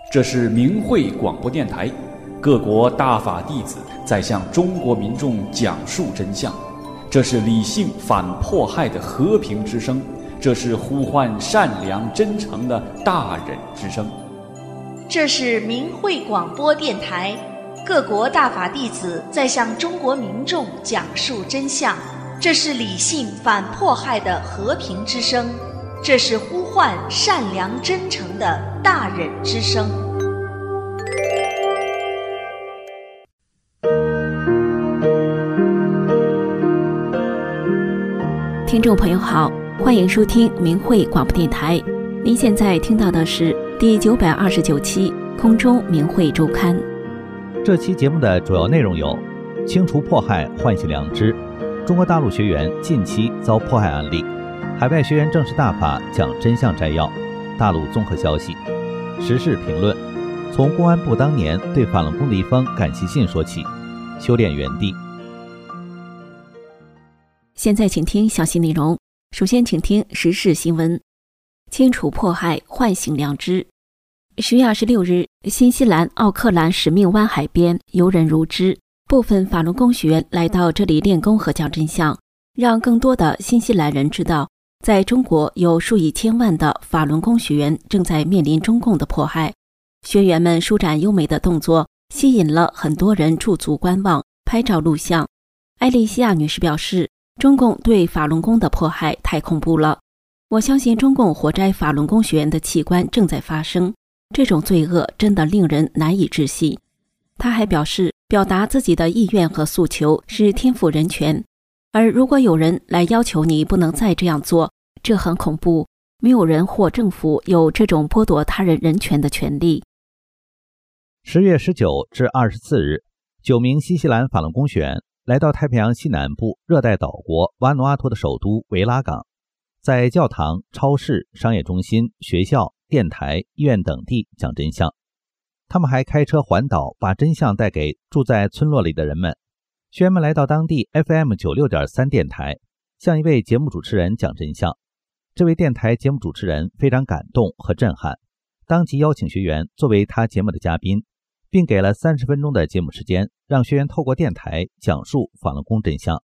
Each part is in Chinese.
这是明慧广播电台，各国大法弟子在向中国民众讲述真相。这是理性反迫害的和平之声，这是呼唤善良真诚的大忍之声。 这是明慧广播电台，各国大法弟子在向中国民众讲述真相。这是理性反迫害的和平之声，这是呼唤善良真诚的大忍之声。 听众朋友好，欢迎收听明慧广播电台。您现在听到的是第929期空中明慧周刊。 这期节目的主要内容有：清除迫害，唤醒良知；中国大陆学员近期遭迫害案例；海外学员正式大法讲真相摘要；大陆综合消息；时事评论；从公安部当年对法轮功的一封感谢信说起；修炼原地。 现在请听详细内容。首先请听时事新闻。清除迫害，唤醒良知。10月26日，新西兰奥克兰使命湾海边游人如织，部分法轮功学员来到这里练功和讲真相，让更多的新西兰人知道，在中国有数以千万的法轮功学员正在面临中共的迫害。学员们舒展优美的动作，吸引了很多人驻足观望，拍照录像。艾丽西亚女士表示，中共对法轮功的迫害太恐怖了，我相信中共活摘法轮功学员的器官正在发生，这种罪恶真的令人难以置信。他还表示，表达自己的意愿和诉求是天赋人权，而如果有人来要求你不能再这样做，这很恐怖，没有人或政府有这种剥夺他人人权的权利。 10月19至24日，9名新西兰法轮功学员来到太平洋西南部热带岛国瓦努阿图的首都维拉港，在教堂、超市、商业中心、学校、电台、医院等地讲真相。他们还开车环岛，把真相带给住在村落里的人们。学员们来到当地 FM96.3 电台，向一位节目主持人讲真相。这位电台节目主持人非常感动和震撼，当即邀请学员作为他节目的嘉宾，并给了30分钟的节目时间，让学员透过电台讲述法轮功真相。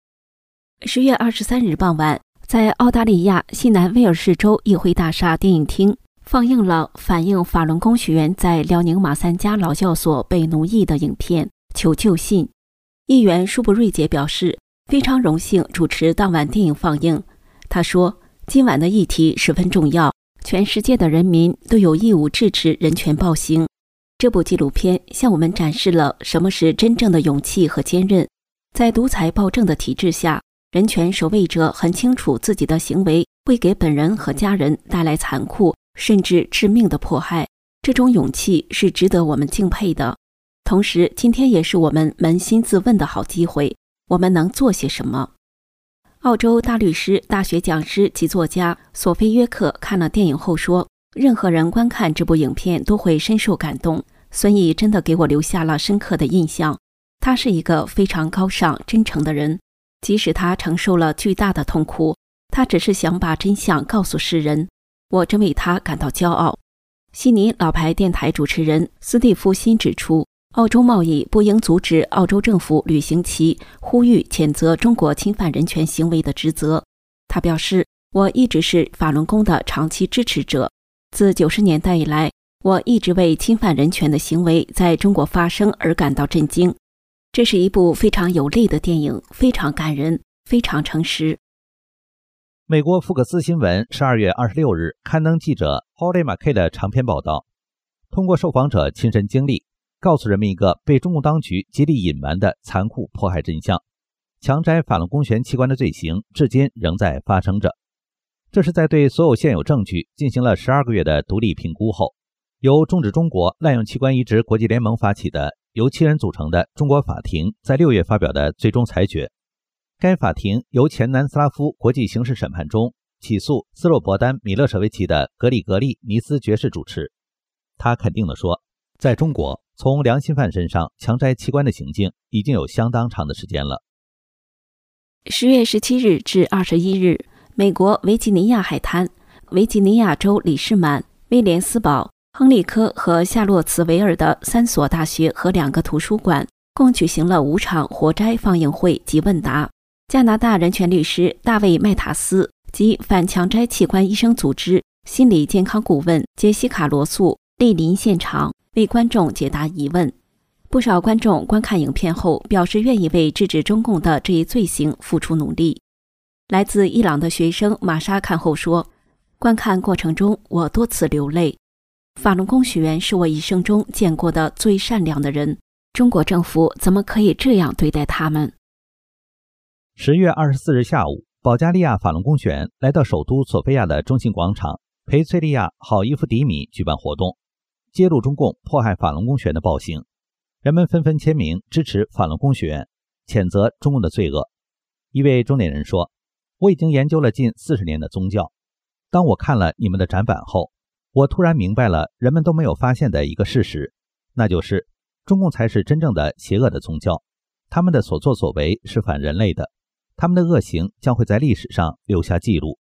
10月23日傍晚，在澳大利亚西南威尔士州议会大厦电影厅放映了反映法轮功学员在辽宁马三家老教所被奴役的影片《求救信》。议员舒布瑞杰表示，非常荣幸主持当晚电影放映。他说，今晚的议题十分重要，全世界的人民都有义务支持人权暴行。这部纪录片向我们展示了什么是真正的勇气和坚韧。在独裁暴政的体制下，人权守卫者很清楚自己的行为会给本人和家人带来残酷甚至致命的迫害，这种勇气是值得我们敬佩的。同时，今天也是我们扪心自问的好机会，我们能做些什么？澳洲大律师、大学讲师及作家索菲约克看了电影后说，任何人观看这部影片都会深受感动，孙毅真的给我留下了深刻的印象。他是一个非常高尚、真诚的人，即使他承受了巨大的痛苦，他只是想把真相告诉世人。我真为他感到骄傲。悉尼老牌电台主持人斯蒂夫辛指出，澳洲贸易不应阻止澳洲政府履行其呼吁谴责中国侵犯人权行为的职责。他表示，我一直是法轮功的长期支持者，自90年代以来，我一直为侵犯人权的行为在中国发生而感到震惊。这是一部非常有泪的电影，非常感人，非常诚实。 美国福克斯新闻12月26日刊登记者 Holly McKay 的长篇报道，通过受访者亲身经历，告诉人们一个被中共当局极力隐瞒的残酷迫害真相。强摘法轮功学员器官的罪行至今仍在发生着。这是在对所有现有证据进行了12个月的独立评估后，由终止中国滥用器官移植国际联盟发起的由7人组成的中国法庭在6月发表的最终裁决。该法庭由前南斯拉夫国际刑事审判中起诉斯洛伯丹·米勒舍维奇的格里格利尼斯爵士主持。他肯定地说，在中国，从良心犯身上强摘器官的行径已经有相当长的时间了。 10月17日至21日，美国维吉尼亚海滩，维吉尼亚州里士满、威廉斯堡、 亨利科和夏洛茨维尔的3所大学和2个图书馆共举行了5场活摘放映会及问答。加拿大人权律师大卫·麦塔斯及反强摘器官医生组织心理健康顾问杰西卡·罗素莅临现场，为观众解答疑问。不少观众观看影片后表示愿意为制止中共的这一罪行付出努力。来自伊朗的学生玛莎看后说，观看过程中我多次流泪。法轮功学员是我一生中见过的最善良的人，中国政府怎么可以这样对待他们 ？10月24日下午，保加利亚法轮功学员来到首都索菲亚的中心广场，陪崔利亚好伊夫迪米举办活动，揭露中共迫害法轮功学员的暴行。人们纷纷签名支持法轮功学员，谴责中共的罪恶。一位中年人说，我已经研究了近40年的宗教，当我看了你们的展板后，我突然明白了人们都没有发现的一个事实，那就是中共才是真正的邪恶的宗教，他们的所作所为是反人类的，他们的恶行将会在历史上留下记录。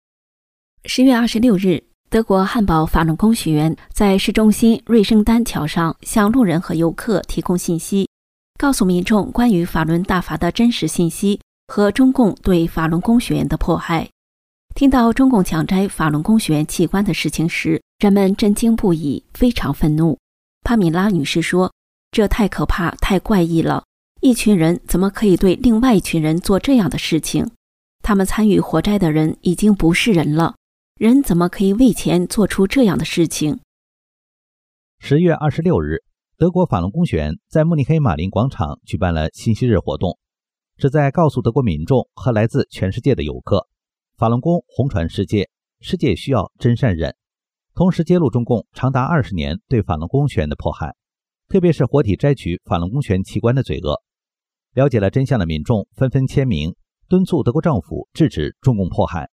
10月26日，德国汉堡法轮功学员在市中心瑞圣丹桥上向路人和游客提供信息，告诉民众关于法轮大法的真实信息和中共对法轮功学员的迫害。听到中共强摘法轮功学员器官的事情时，人们震惊不已，非常愤怒。帕米拉女士说，这太可怕，太怪异了，一群人怎么可以对另外一群人做这样的事情？他们参与活摘的人已经不是人了，人怎么可以为钱做出这样的事情 ？10月26日，德国法轮功学员在慕尼黑马林广场举办了信息日活动，旨在告诉德国民众和来自全世界的游客，法轮功红传世界，世界需要真善忍，同时揭露中共长达20年对法轮功学员的迫害，特别是活体摘取法轮功学员器官的罪恶。了解了真相的民众纷纷签名，敦促德国政府制止中共迫害。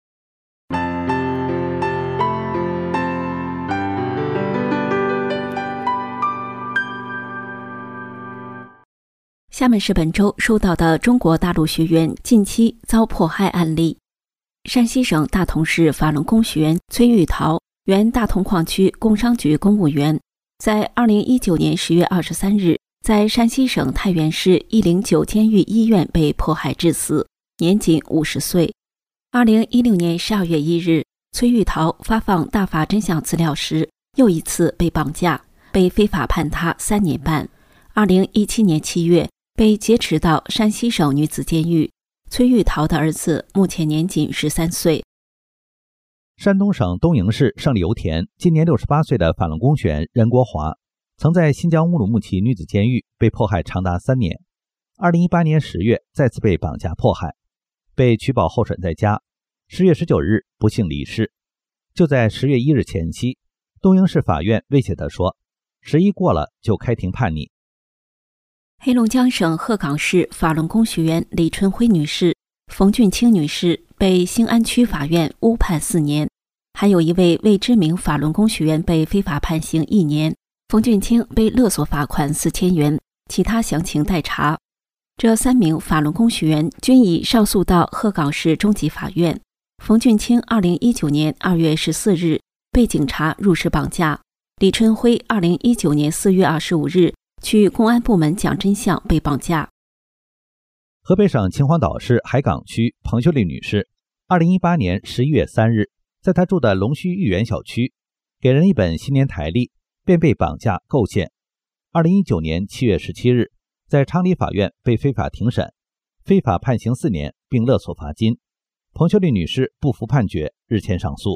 下面是本周收到的中国大陆学员近期遭迫害案例。山西省大同市法轮功学员崔玉桃，原大同矿区工商局公务员，在2019年10月23日在山西省太原市109监狱医院被迫害致死，年仅50岁。2016年12月1日，崔玉桃发放大法真相资料时，又一次被绑架，被非法判他3年半。2017年7月，被劫持到山西省女子监狱。崔玉桃的儿子目前年仅13岁。 山东省东营市胜利油田今年68岁的法轮功学员任国华，曾在新疆乌鲁木齐女子监狱被迫害长达3年。2018年10月再次被绑架迫害，被取保候审在家。10月19日不幸离世。就在10月1日前夕，东营市法院威胁他说，11过了就开庭判你。 黑龙江省鹤岗市法轮功学员李春辉女士、冯俊清女士被兴安区法院误判4年，还有一位未知名法轮功学员被非法判刑1年。冯俊清被勒索罚款4000元，其他详情待查。这3名法轮功学员均已上诉到鹤岗市中级法院。冯俊清2019年2月14日被警察入室绑架，李春辉2019年4月25日去公安部门讲真相被绑架。 河北省秦皇岛市海港区彭秀丽女士2018年11月3日在她住的龙须豫园小区给人一本新年台历，便被绑架构陷。2019年7月17日在昌黎法院被非法庭审，非法判刑4年并勒索罚金。彭秀丽女士不服判决，日前上诉。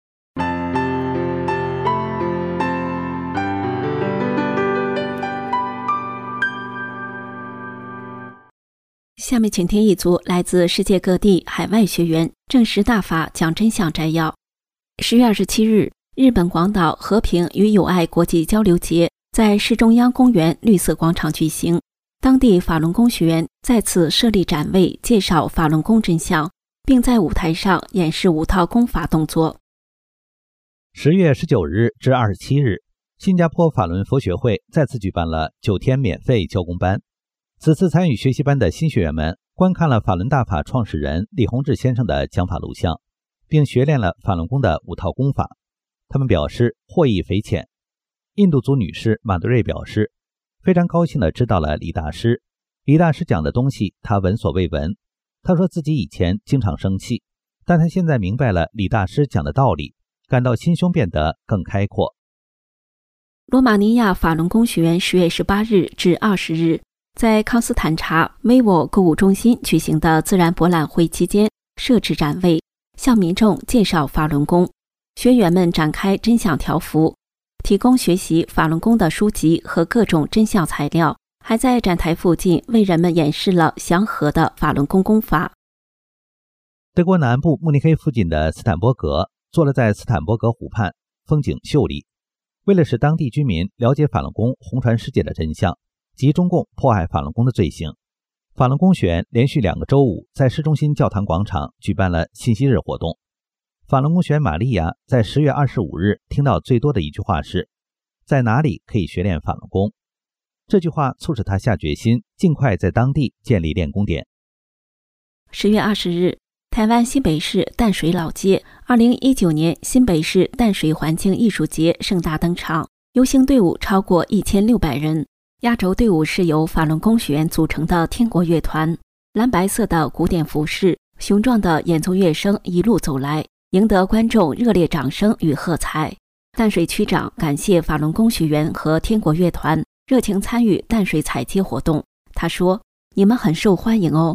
下面请听一组来自世界各地海外学员证实大法讲真相摘要。10月27日，日本广岛和平与友爱国际交流节在市中央公园绿色广场举行，当地法轮功学员在此设立展位，介绍法轮功真相，并在舞台上演示5套功法动作。 10月19日至27日，新加坡法轮佛学会再次举办了9天免费教功班。此次参与学习班的新学员们观看了法轮大法创始人李洪志先生的讲法录像，并学练了法轮功的5套功法。他们表示获益匪浅， 印度族女士马德瑞表示，非常高兴地知道了李大师。李大师讲的东西他闻所未闻。他说自己以前经常生气，但他现在明白了李大师讲的道理，感到心胸变得更开阔。 罗马尼亚法轮功学员10月18日至20日在康斯坦察维沃购物中心举行的自然博览会期间设置展位，向民众介绍法轮功。学员们展开真相条幅，提供学习法轮功的书籍和各种真相材料，还在展台附近为人们演示了祥和的法轮功功法。 德国南部慕尼黑附近的斯坦伯格坐落在斯坦伯格湖畔，风景秀丽。为了使当地居民了解法轮功红传世界的真相及中共迫害法轮功的罪行，法轮功学员连续2个周五在市中心教堂广场举办了信息日活动。法轮功学员玛利亚在10月25日听到最多的一句话是：在哪里可以学练法轮功？这句话促使他下决心尽快在当地建立练功点。 10月20日，台湾新北市淡水老街2019年新北市淡水环境艺术节盛大登场，游行队伍超过1600人。压轴队伍是由法轮功学员组成的天国乐团，蓝白色的古典服饰，雄壮的演奏乐声一路走来，赢得观众热烈掌声与喝彩。淡水区长感谢法轮功学员和天国乐团热情参与淡水踩街活动，他说：“你们很受欢迎哦。”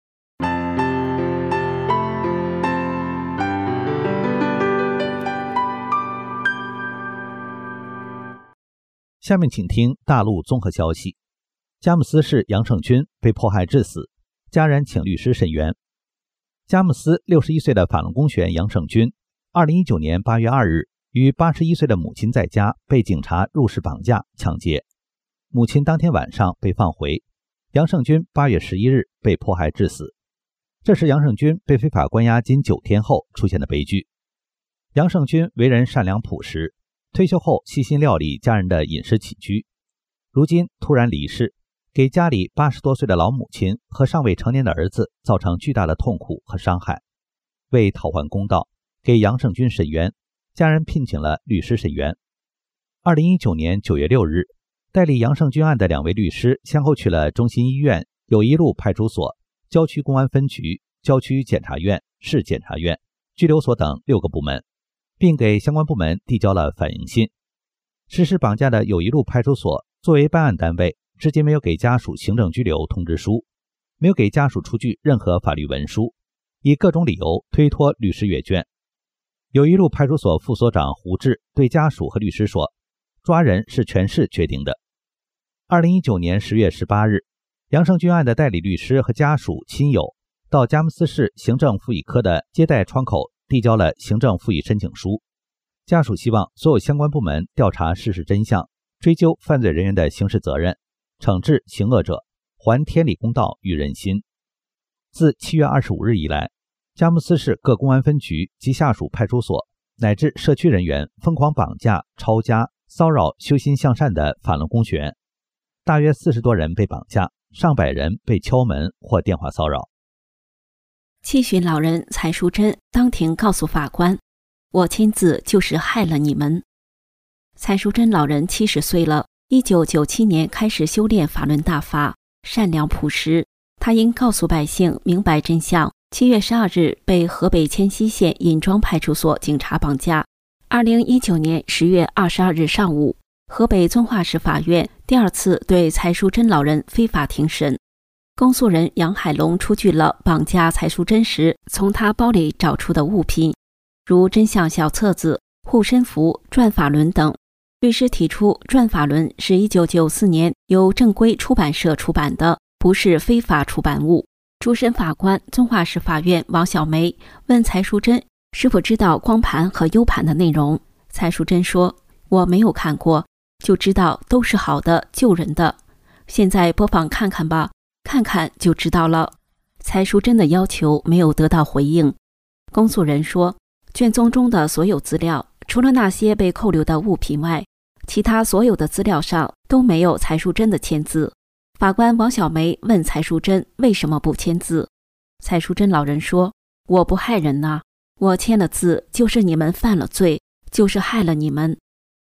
下面请听大陆综合消息。佳木斯市杨胜军被迫害致死，家人请律师申冤。佳木斯61岁的法轮功学员杨胜军2019年8月2日与81岁的母亲在家被警察入室绑架抢劫，母亲当天晚上被放回。杨胜军8月11日被迫害致死，这是杨胜军被非法关押仅9天后出现的悲剧。杨胜军为人善良朴实，退休后悉心料理家人的饮食起居，如今突然离世，给家里80多岁的老母亲和尚未成年的儿子造成巨大的痛苦和伤害。为讨还公道，给杨胜军申冤，家人聘请了律师申冤。2019年9月6日，代理杨胜军案的2位律师先后去了中心医院、友谊路派出所、郊区公安分局、郊区检察院、市检察院、拘留所等6个部门，并给相关部门递交了反映信。实施绑架的友谊路派出所作为办案单位，至今没有给家属行政拘留通知书，没有给家属出具任何法律文书，以各种理由推脱律师阅卷。友谊路派出所副所长胡志对家属和律师说，抓人是全市决定的。2019年10月18日，杨胜军案的代理律师和家属亲友到佳木斯市行政复议科的接待窗口递交了行政复议申请书。家属希望所有相关部门调查事实真相，追究犯罪人员的刑事责任，惩治行恶者，还天理公道与人心。自7月25日以来，佳木斯市各公安分局及下属派出所乃至社区人员疯狂绑架、抄家、骚扰修心向善的法轮功学员，大约40多人被绑架，上百人被敲门或电话骚扰。 七旬老人蔡淑珍当庭告诉法官，我亲自就是害了你们。蔡淑珍老人70岁了，1997年开始修炼法轮大法，善良朴实。他因告诉百姓明白真相，7月12日被河北迁西县尹庄派出所警察绑架。2019年10月22日上午，河北遵化市法院第2次对蔡淑珍老人非法庭审。公诉人杨海龙出具了绑架蔡淑珍时从他包里找出的物品，如真相小册子、护身符、转法轮等。律师提出，转法轮是1994年由正规出版社出版的，不是非法出版物。主审法官遵化市法院王小梅问蔡淑珍是否知道光盘和 U 盘的内容。蔡淑珍说，我没有看过，就知道都是好的，救人的。现在播放看看吧，看看就知道了。蔡淑珍的要求没有得到回应。公诉人说，卷宗中的所有资料，除了那些被扣留的物品外，其他所有的资料上都没有蔡淑珍的签字。法官王小梅问蔡淑珍为什么不签字，蔡淑珍老人说，我不害人呐，我签了字就是你们犯了罪，就是害了你们。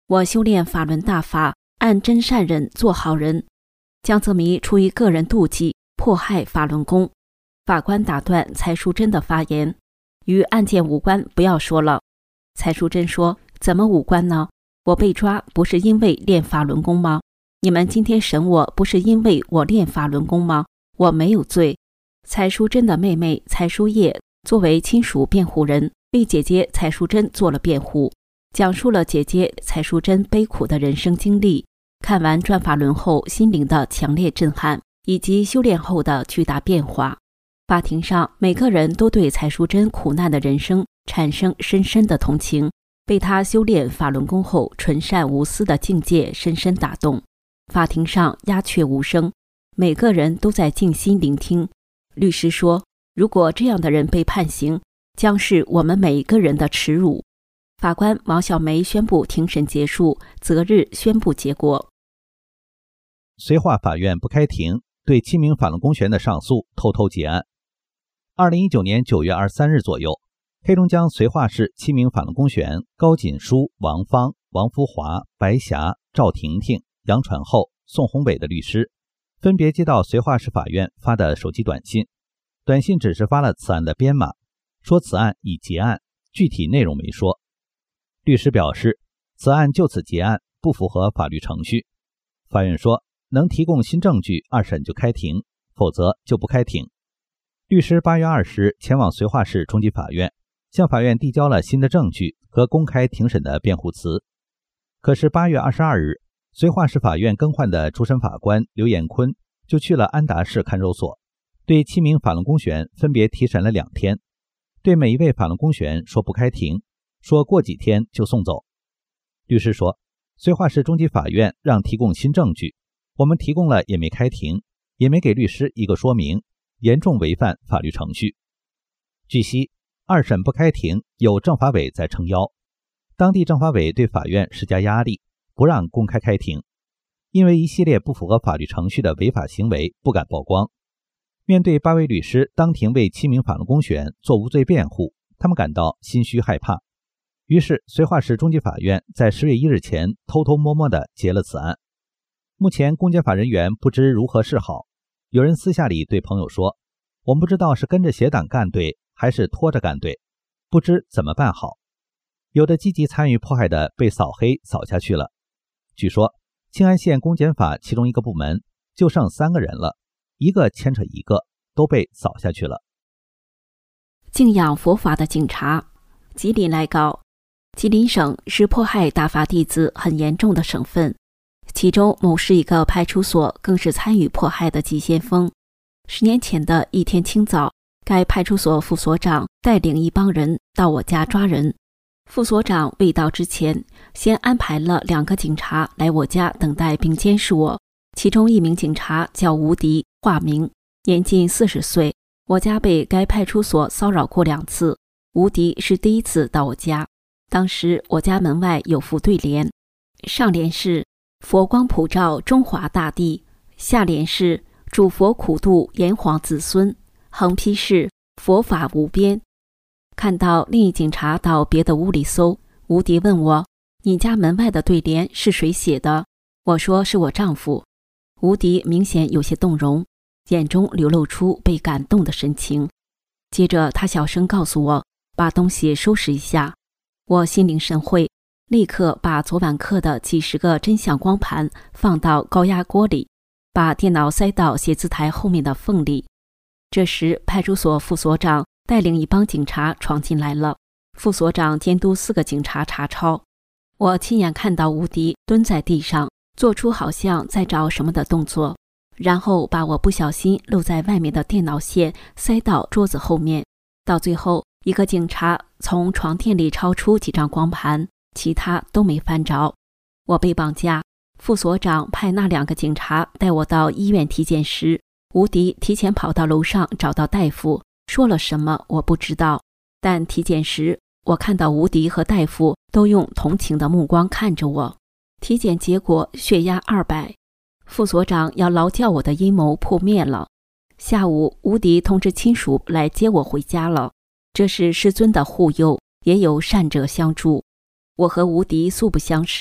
我修炼法轮大法，按真善人做好人。江泽民出于个人妒忌，迫害法轮功。法官打断蔡淑珍的发言，与案件无关，不要说了。蔡淑珍说，怎么无关呢？我被抓不是因为练法轮功吗？你们今天审我不是因为我练法轮功吗？我没有罪。蔡淑珍的妹妹蔡淑叶作为亲属辩护人，为姐姐蔡淑珍做了辩护，讲述了姐姐蔡淑珍悲苦的人生经历，看完转法轮后心灵的强烈震撼，以及修炼后的巨大变化。法庭上，每个人都对蔡淑珍苦难的人生产生深深的同情，被她修炼法轮功后纯善无私的境界深深打动。法庭上鸦雀无声，每个人都在静心聆听。律师说，如果这样的人被判刑，将是我们每一个人的耻辱。法官王小梅宣布庭审结束，择日宣布结果。 绥化法院不开庭，对7名法轮功学员的上诉偷偷结案。2019年9月23日左右，黑龙江绥化市7名法轮功学员高锦书、王芳、王福华、白霞、赵婷婷、杨传厚、宋宏伟的律师分别接到绥化市法院发的手机短信，短信只是发了此案的编码，说此案已结案，具体内容没说。律师表示，此案就此结案，不符合法律程序。法院说，能提供新证据，2审就开庭，否则就不开庭。律师8月20日前往绥化市中级法院，向法院递交了新的证据和公开庭审的辩护词。可是8月22日，绥化市法院更换的主审法官刘彦坤就去了安达市看守所，对7名法轮功学员分别提审了2天，对每一位法轮功学员说不开庭，说过几天就送走。律师说，绥化市中级法院让提供新证据，我们提供了也没开庭，也没给律师一个说明，严重违反法律程序。据悉，2审不开庭有政法委在撑腰，当地政法委对法院施加压力，不让公开开庭，因为一系列不符合法律程序的违法行为不敢曝光。面对8位律师当庭为7名法轮功学员做无罪辩护，他们感到心虚害怕，于是绥化市中级法院在10月1日前偷偷摸摸地结了此案。目前公检法人员不知如何是好，有人私下里对朋友说，我们不知道是跟着邪党干对还是拖着干对，不知怎么办好。有的积极参与迫害的被扫黑扫下去了。据说庆安县公检法其中一个部门就剩3个人了，一个牵扯一个，都被扫下去了。 敬仰佛法的警察。吉林来稿，吉林省是迫害大法弟子很严重的省份，其中某市一个派出所更是参与迫害的急先锋。10年前的一天清早，该派出所副所长带领一帮人到我家抓人。副所长未到之前，先安排了2个警察来我家等待并监视我，其中一名警察叫吴迪，化名，年近40岁。我家被该派出所骚扰过2次，吴迪是第1次到我家。当时我家门外有副对联，上联是佛光普照中华大地，下联是主佛苦度炎黄子孙，横批是佛法无边。看到另一警察到别的屋里搜，吴迪问我，你家门外的对联是谁写的？我说是我丈夫。吴迪明显有些动容，眼中流露出被感动的神情。接着他小声告诉我，把东西收拾一下。我心领神会，立刻把昨晚刻的几十个真相光盘放到高压锅里，把电脑塞到写字台后面的缝里。这时派出所副所长带领一帮警察闯进来了，副所长监督4个警察查抄。我亲眼看到吴迪蹲在地上，做出好像在找什么的动作，然后把我不小心露在外面的电脑线塞到桌子后面。到最后，一个警察从床垫里抄出几张光盘，其他都没翻着。我被绑架，副所长派那2个警察带我到医院体检时，吴迪提前跑到楼上找到大夫，说了什么我不知道，但体检时我看到吴迪和大夫都用同情的目光看着我。体检结果血压200，副所长要劳教我的阴谋破灭了。下午吴迪通知亲属来接我回家了，这是师尊的护佑，也有善者相助。我和吴迪素不相识，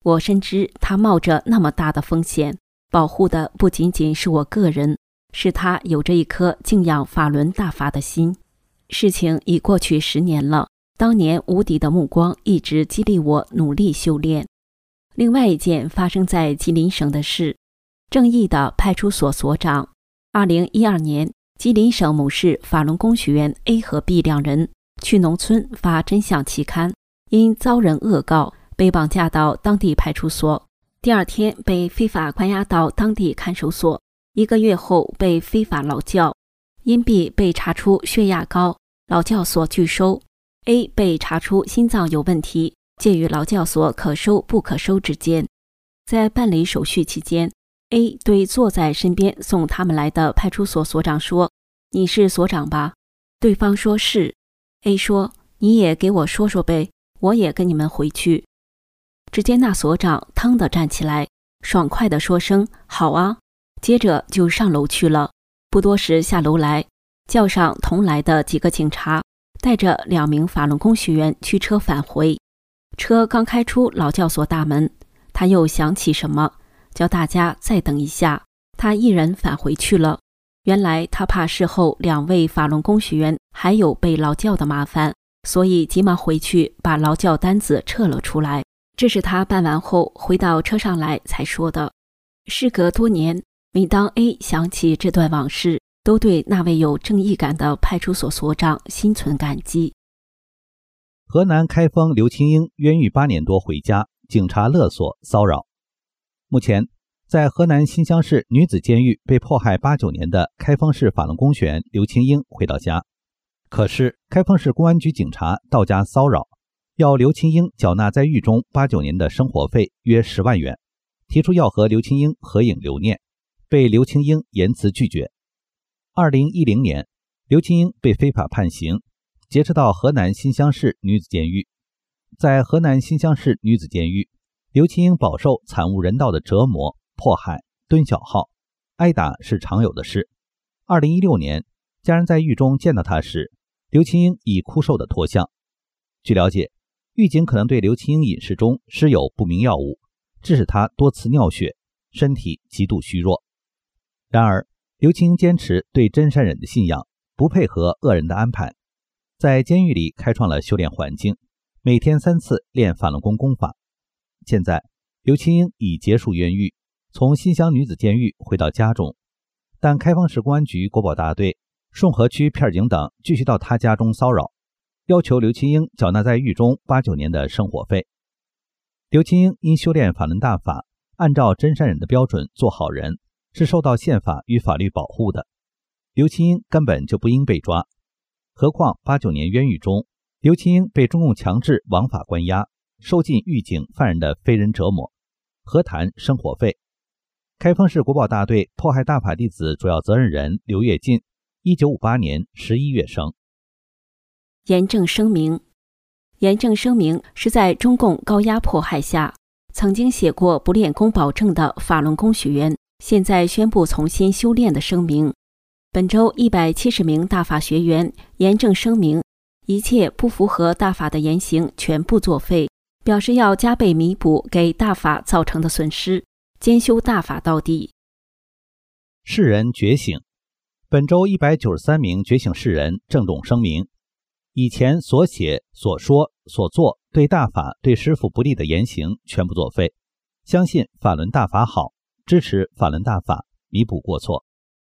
我深知他冒着那么大的风险，保护的不仅仅是我个人，是他有着一颗敬仰法轮大法的心。事情已过去10年了，当年无敌的目光一直激励我努力修炼。另外一件发生在吉林省的事，正义的派出所所长2012年，吉林省某市法轮功学员 A 和 B 2人去农村发真相期刊，因遭人恶告，被绑架到当地派出所，第2天被非法关押到当地看守所，1个月后被非法劳教，因 B 被查出血压高，劳教所拒收， A 被查出心脏有问题，介于劳教所可收不可收之间。在办理手续期间， A 对坐在身边送他们来的派出所所长说：“你是所长吧？”对方说是。 A 说：“你也给我说说呗，我也跟你们回去。”只见那所长腾地站起来，爽快地说声“好啊”，接着就上楼去了。不多时下楼来，叫上同来的几个警察，带着2名法轮功学员驱车返回。车刚开出劳教所大门，他又想起什么，叫大家再等一下，他一人返回去了。原来他怕事后2位法轮功学员还有被劳教的麻烦，所以急忙回去把劳教单子撤了出来。这是他办完后回到车上来才说的。事隔多年，每当 A 想起这段往事，都对那位有正义感的派出所所长心存感激。 河南开封刘清英冤狱8年多回家，警察勒索骚扰。目前在河南新乡市女子监狱被迫害89年的开封市法轮功学员刘清英回到家，可是开封市公安局警察到家骚扰，要刘清英缴纳在狱中89年的生活费约10万元，提出要和刘清英合影留念，被刘清英严词拒绝。2010年，刘清英被非法判刑，劫持到河南新乡市女子监狱。在河南新乡市女子监狱，刘清英饱受惨无人道的折磨、迫害、蹲小号，挨打是常有的事。2016年，家人在狱中见到他时，刘清英已枯瘦的脱相。据了解，狱警可能对刘清英饮食中施有不明药物，致使他多次尿血，身体极度虚弱。然而，刘清英坚持对真善忍的信仰，不配合恶人的安排，在监狱里开创了修炼环境，每天3次练法轮功功法。现在，刘清英已结束冤狱，从新乡女子监狱回到家中，但开封市公安局国保大队、顺河区片警等继续到他家中骚扰，要求刘清英缴纳在狱中89年的生活费。刘清英因修炼法轮大法，按照真善忍的标准做好人，是受到宪法与法律保护的。刘清英根本就不应被抓，何况89年冤狱中，刘清英被中共强制枉法关押，受尽狱警犯人的非人折磨，何谈生活费？开封市国保大队迫害大法弟子主要责任人刘跃进，1958年11月生。 严正声明：严正声明是在中共高压迫害下，曾经写过不练功保证的法轮功学员，现在宣布重新修炼的声明。本周170名大法学员严正声明，一切不符合大法的言行全部作废，表示要加倍弥补给大法造成的损失，兼修大法到底。 世人觉醒。本周193名觉醒世人郑重声明，以前所写、所说、所做对大法、对师父不利的言行全部作废，相信法轮大法好，支持法轮大法，弥补过错。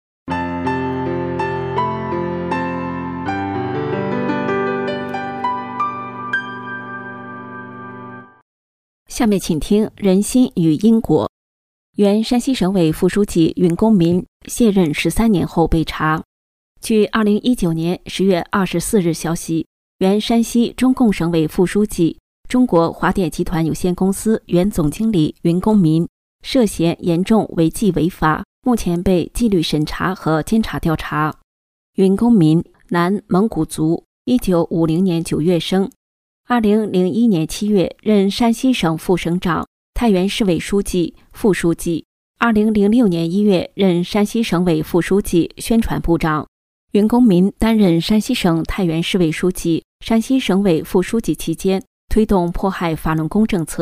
下面请听人心与因果。原山西省委副书记윤公民卸任13年后被查。据2019年10月24日消息，原山西中共省委副书记、中国华电集团有限公司原总经理윤公民涉嫌严重违纪违法，目前被纪律审查和监察调查。윤公民，男，蒙古族，1950年9月生。2001年7月任山西省副省长、太原市委书记、副书记。2006年1月任山西省委副书记、宣传部长。윤公民担任山西省太原市委书记、山西省委副书记期间，推动迫害法轮功政策，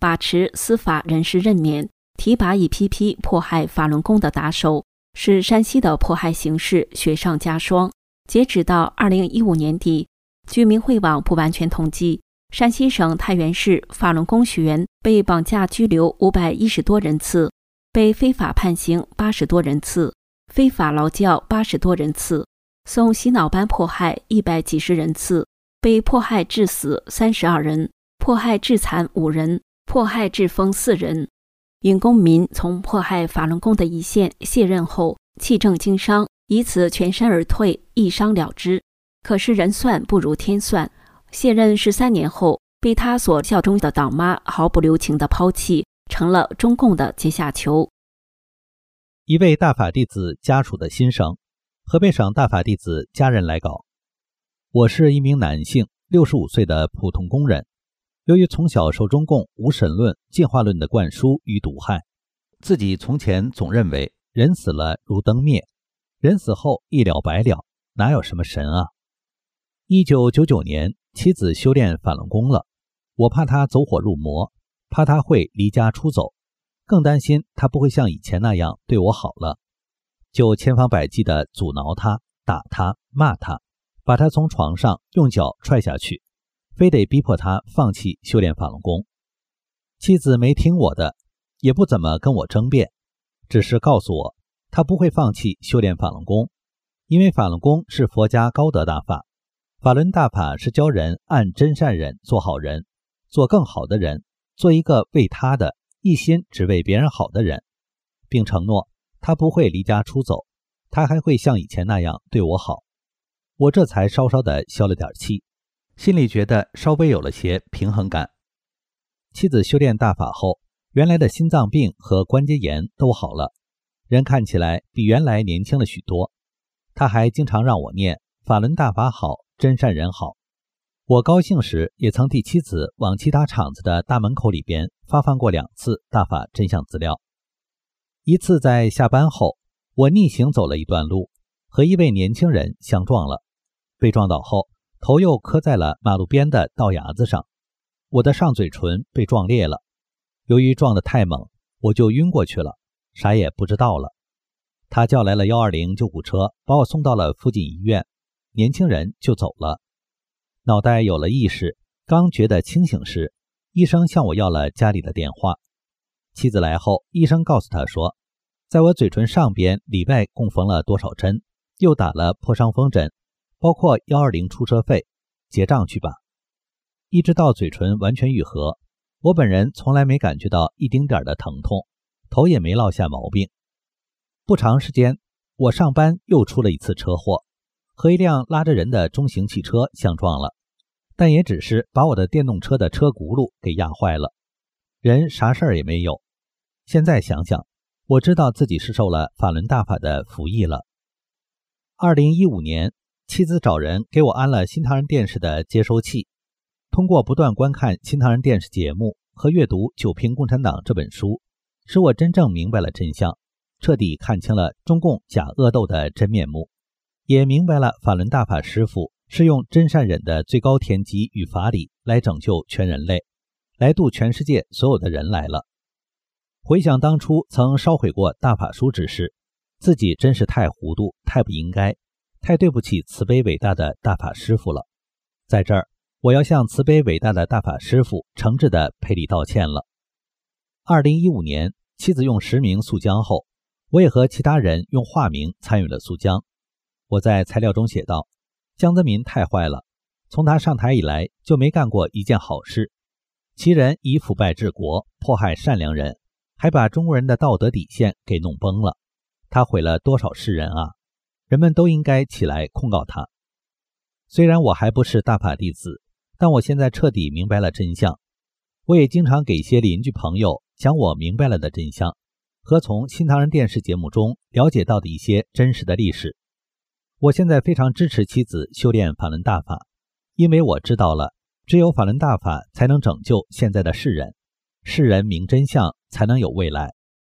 把持司法人事任免，提拔一批批迫害法轮功的打手，使山西的迫害形势雪上加霜。截止到2015年底，据明慧网不完全统计，山西省太原市法轮功学员被绑架拘留510多人次，被非法判刑80多人次，非法劳教80多人次，送洗脑班迫害100几十人次，被迫害致死32人，迫害致残5人，迫害致疯4人。尹公民从迫害法轮功的一线卸任后，弃政经商，以此全身而退，一伤了之。可是人算不如天算，卸任13年后，被他所效忠的党妈毫不留情地抛弃，成了中共的阶下囚。 一位大法弟子家属的心声，河北省大法弟子家人来稿。我是一名男性，65岁的普通工人。由于从小受中共无神论、进化论的灌输与毒害，自己从前总认为人死了如灯灭，人死后一了百了，哪有什么神啊！1999年，妻子修炼法轮功了，我怕她走火入魔，怕她会离家出走，更担心她不会像以前那样对我好了，就千方百计地阻挠她、打她、骂她，把她从床上用脚踹下去，非得逼迫她放弃修炼法轮功。妻子没听我的，也不怎么跟我争辩，只是告诉我她不会放弃修炼法轮功，因为法轮功是佛家高德大法，法轮大法是教人按真善忍做好人，做更好的人，做一个为他的一心只为别人好的人，并承诺他不会离家出走，他还会像以前那样对我好。我这才稍稍的消了点气，心里觉得稍微有了些平衡感。妻子修炼大法后，原来的心脏病和关节炎都好了，人看起来比原来年轻了许多。他还经常让我念法轮大法好，真善人好。我高兴时也曾替妻子往其他厂子的大门口里边发放过2次大法真相资料。一次在下班后，我逆行走了一段路，和一位年轻人相撞了，被撞倒后，头又磕在了马路边的道牙子上，我的上嘴唇被撞裂了。由于撞得太猛，我就晕过去了，啥也不知道了。他叫来了120救护车，把我送到了附近医院，年轻人就走了。脑袋有了意识，刚觉得清醒时，医生向我要了家里的电话。妻子来后，医生告诉他说，在我嘴唇上边里外共缝了多少针，又打了破伤风针，包括120出车费，结账去吧。一直到嘴唇完全愈合，我本人从来没感觉到一丁点的疼痛，头也没落下毛病。不长时间，我上班又出了一次车祸，和一辆拉着人的中型汽车相撞了，但也只是把我的电动车的车轱辘给压坏了，人啥事儿也没有。现在想想，我知道自己是受了法轮大法的福益了。2015年，妻子找人给我安了新唐人电视的接收器，通过不断观看新唐人电视节目和阅读《九评共产党》这本书，使我真正明白了真相，彻底看清了中共假恶斗的真面目，也明白了法轮大法师父是用真善忍的最高天机与法理来拯救全人类，来度全世界所有的人来了。回想当初曾烧毁过大法书之事，自己真是太糊涂，太不应该，太对不起慈悲伟大的大法师父了。在这儿，我要向慈悲伟大的大法师父诚挚地赔礼道歉了。2015年，妻子用实名诉江后，我也和其他人用化名参与了诉江。我在材料中写道，江泽民太坏了，从他上台以来就没干过一件好事，其人以腐败治国，迫害善良人，还把中国人的道德底线给弄崩了，他毁了多少世人啊！人们都应该起来控告他。虽然我还不是大法弟子，但我现在彻底明白了真相。我也经常给一些邻居朋友讲我明白了的真相，和从新唐人电视节目中了解到的一些真实的历史。我现在非常支持妻子修炼法轮大法，因为我知道了，只有法轮大法才能拯救现在的世人，世人明真相才能有未来。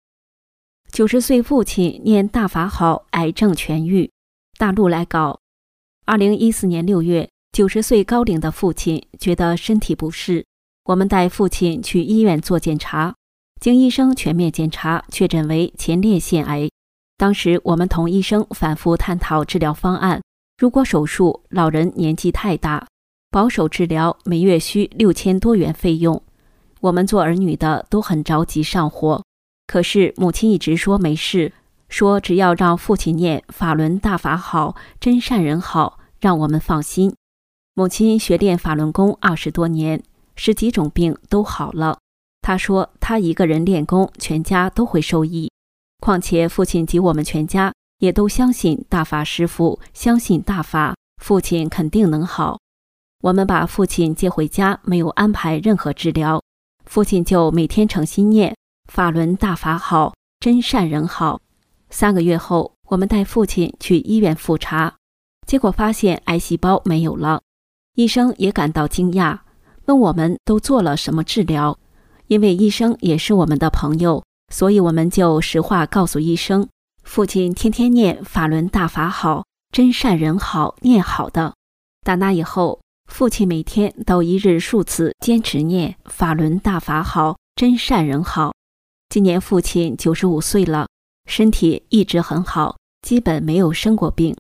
90岁父亲念大法好，癌症痊愈。大陆来稿：2014年6月，90岁高龄的父亲觉得身体不适， 我们带父亲去医院做检查，经医生全面检查，确诊为前列腺癌。当时我们同医生反复探讨治疗方案，如果手术，老人年纪太大，保守治疗每月需6000多元费用。我们做儿女的都很着急上火，可是母亲一直说没事，说只要让父亲念法轮大法好，真善人好，让我们放心。母亲学练法轮功20多年，10几种病都好了。她说她一个人练功，全家都会受益。况且父亲及我们全家也都相信大法师父，相信大法，父亲肯定能好。我们把父亲接回家，没有安排任何治疗，父亲就每天诚心念法轮大法好，真善人好。3个月后，我们带父亲去医院复查，结果发现癌细胞没有了。医生也感到惊讶，问我们都做了什么治疗。因为医生也是我们的朋友，所以我们就实话告诉医生，父亲天天念法轮大法好，真善人好，念好的。打那以后，父亲每天都1日数次坚持念法轮大法好，真善人好。今年父亲95岁了，身体一直很好，基本没有生过病。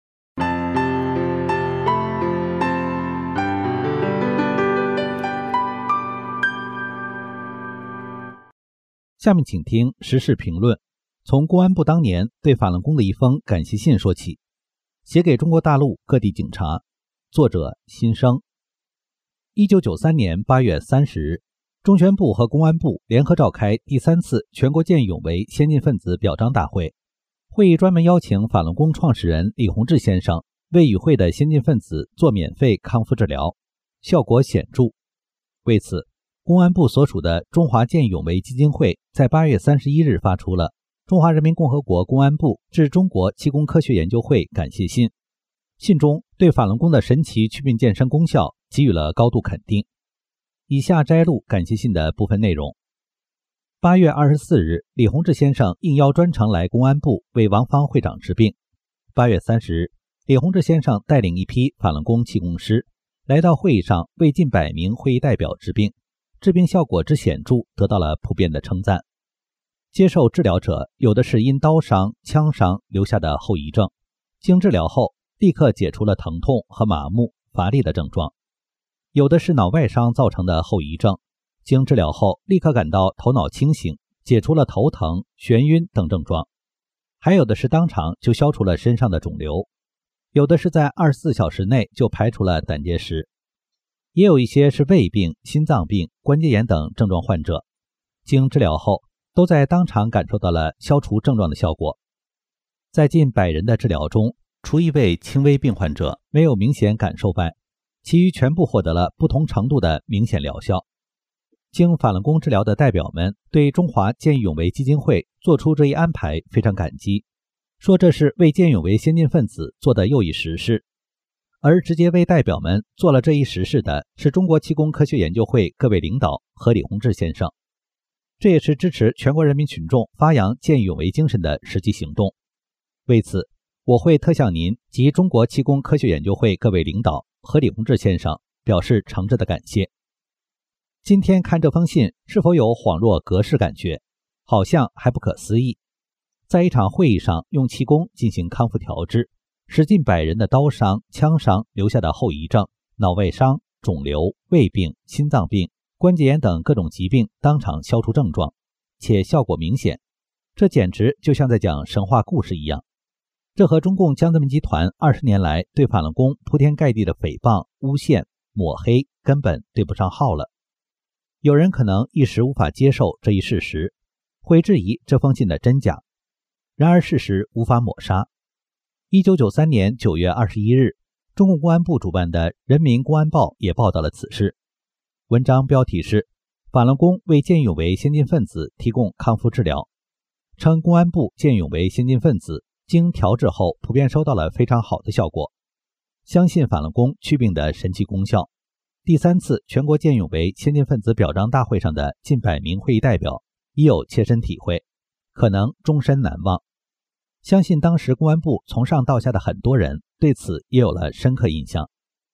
下面请听时事评论，从公安部当年对法轮功的一封感谢信说起，写给中国大陆各地警察，作者辛生。1993年8月30日，中宣部和公安部联合召开第3次全国见义勇为先进分子表彰大会。会议专门邀请法轮功创始人李洪志先生为与会的先进分子做免费康复治疗，效果显著。为此，公安部所属的中华见义勇为基金会在8月31日发出了中华人民共和国公安部致中国气功科学研究会感谢信。信中对法轮功的神奇祛病健身功效给予了高度肯定。以下摘录感谢信的部分内容。8月24日，李洪志先生应邀专程来公安部为王芳会长治病。8月30日，李洪志先生带领一批法轮功气功师来到会议上为近100名会议代表治病，治病效果之显著得到了普遍的称赞。接受治疗者有的是因刀伤、枪伤留下的后遗症，经治疗后立刻解除了疼痛和麻木、乏力的症状；有的是脑外伤造成的后遗症，经治疗后立刻感到头脑清醒，解除了头疼、眩晕等症状；还有的是当场就消除了身上的肿瘤；有的是在24小时内就排除了胆结石；也有一些是胃病、心脏病、关节炎等症状患者，经治疗后都在当场感受到了消除症状的效果。在近100人的治疗中，除一位轻微病患者没有明显感受外，其余全部获得了不同程度的明显疗效。经法轮功治疗的代表们对中华见义勇为基金会做出这一安排非常感激，说这是为见义勇为先进分子做的又一实事。而直接为代表们做了这一实事的是中国气功科学研究会各位领导和李洪志先生，这也是支持全国人民群众发扬见义勇为精神的实际行动。为此，我会特向您及中国气功科学研究会各位领导和李洪志先生表示诚挚的感谢。今天看这封信，是否有恍若隔世感觉？好像还不可思议。在一场会议上用气功进行康复调治，使近100人的刀伤、枪伤留下的后遗症、脑外伤、肿瘤、胃病、心脏病、关节炎等各种疾病当场消除症状，且效果明显，这简直就像在讲神话故事一样。这和中共江泽民集团20年来对法轮功铺天盖地的诽谤、诬陷、抹黑根本对不上号了。有人可能一时无法接受这一事实，会质疑这封信的真假。然而事实无法抹杀。1993年9月21日，中共公安部主办的《人民公安报》也报道了此事。文章标题是法轮功为见义勇为先进分子提供康复治疗，称公安部见义勇为先进分子经调治后普遍收到了非常好的效果，相信法轮功祛病的神奇功效。第3次全国见义勇为先进分子表彰大会上的近100名会议代表已有切身体会，可能终身难忘。相信当时公安部从上到下的很多人对此也有了深刻印象。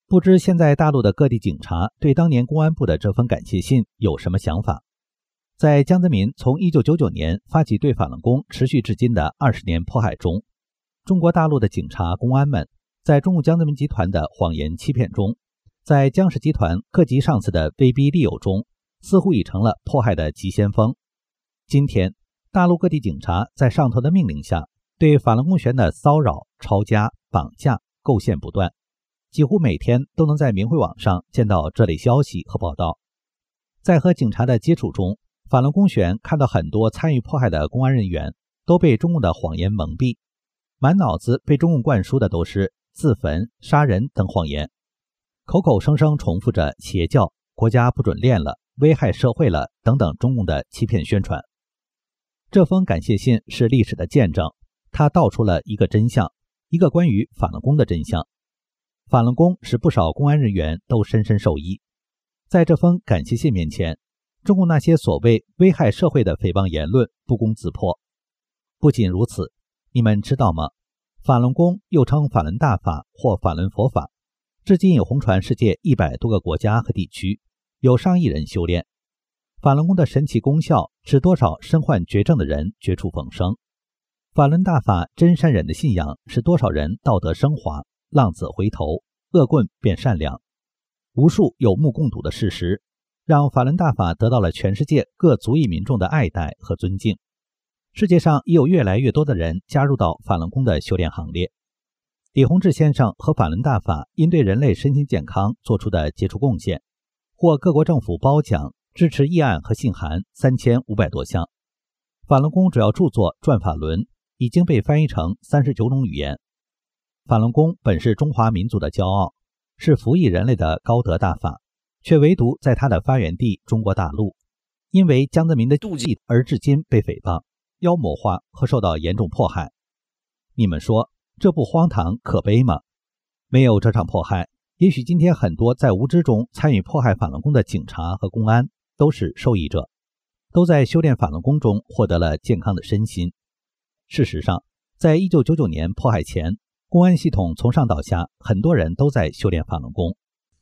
不知现在大陆的各地警察对当年公安部的这封感谢信有什么想法？在江泽民从1999年发起对法轮功持续至今的20年迫害中，中国大陆的警察公安们在中共江泽民集团的谎言欺骗中，在江氏集团各级上司的威逼利诱中，似乎已成了迫害的急先锋。今天大陆各地警察在上头的命令下，对法轮功学员的骚扰、抄家、绑架、构陷不断，几乎每天都能在明慧网上见到这类消息和报道。在和警察的接触中，法轮功学员看到很多参与迫害的公安人员都被中共的谎言蒙蔽，满脑子被中共灌输的都是自焚、杀人等谎言，口口声声重复着邪教、国家不准练了、危害社会了等等中共的欺骗宣传。这封感谢信是历史的见证，它道出了一个真相，一个关于法轮功的真相。法轮功使不少公安人员都深深受益。在这封感谢信面前，中共那些所谓危害社会的诽谤言论不攻自破。不仅如此，你们知道吗？法轮功又称法轮大法或法轮佛法，至今已红传世界100多个国家和地区，有上亿人修炼。法轮功的神奇功效使多少身患绝症的人绝处逢生。法轮大法真善忍的信仰使多少人道德升华，浪子回头，恶棍变善良。无数有目共睹的事实，让法轮大法得到了全世界各族裔民众的爱戴和尊敬。世界上也有越来越多的人加入到法轮功的修炼行列。李洪志先生和法轮大法因对人类身心健康做出的杰出贡献，获各国政府褒奖、支持议案和信函3500多项。法轮功主要著作《转法轮》已经被翻译成39种语言。法轮功本是中华民族的骄傲，是服役人类的高德大法，却唯独在它的发源地中国大陆，因为江泽民的妒忌而至今被诽谤、妖魔化和受到严重迫害。你们说这不荒唐可悲吗？没有这场迫害，也许今天很多在无知中参与迫害法轮功的警察和公安都是受益者，都在修炼法轮功中获得了健康的身心。事实上，在1999年迫害前，公安系统从上到下很多人都在修炼法轮功。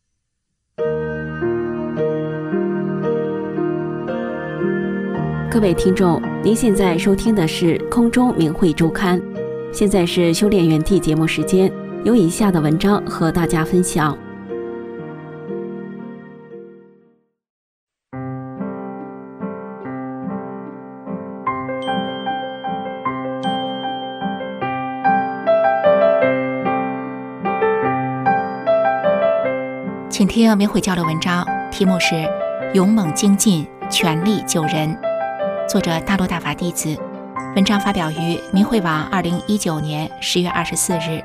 各位听众，您现在收听的是空中明慧周刊，现在是修炼园地节目时间，有以下的文章和大家分享。 请听明慧交流文章，题目是《勇猛精进，全力救人》，作者大陆大法弟子。文章发表于明慧网2019年10月24日。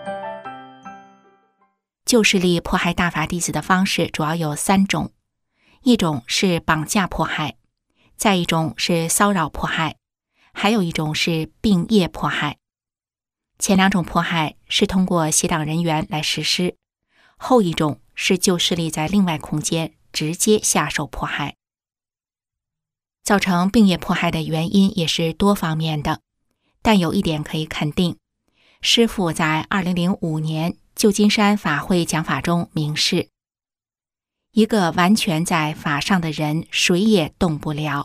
旧势力迫害大法弟子的方式主要有3种，一种是绑架迫害，再一种是骚扰迫害，还有一种是并业迫害。前2种迫害是通过邪党人员来实施，后一种是旧势力在另外空间直接下手迫害。造成并业迫害的原因也是多方面的，但有一点可以肯定，师父在2005年旧金山法会讲法中明示，一个完全在法上的人谁也动不了，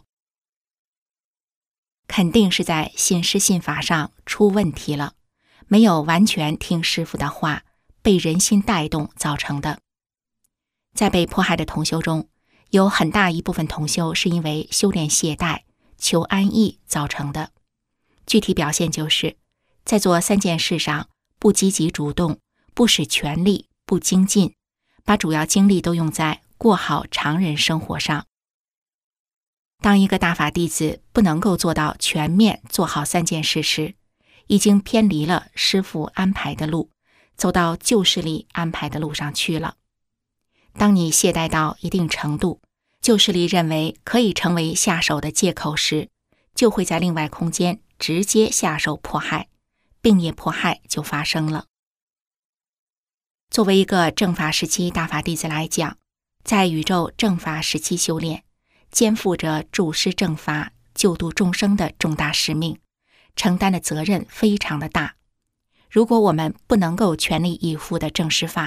肯定是在信师信法上出问题了，没有完全听师父的话，被人心带动造成的。在被迫害的同修中，有很大一部分同修是因为修炼懈怠、求安逸造成的。具体表现就是在做3件事上不积极主动，不使全力，不精进，把主要精力都用在过好常人生活上。当一个大法弟子不能够做到全面做好3件事时，已经偏离了师父安排的路，走到旧势力安排的路上去了。当你懈怠到一定程度，旧势力认为可以成为下手的借口时，就会在另外空间直接下手迫害，并业迫害就发生了。作为一个正法时期大法弟子来讲，在宇宙正法时期修炼，肩负着助师正法、救度众生的重大使命，承担的责任非常的大。如果我们不能够全力以赴的正师法，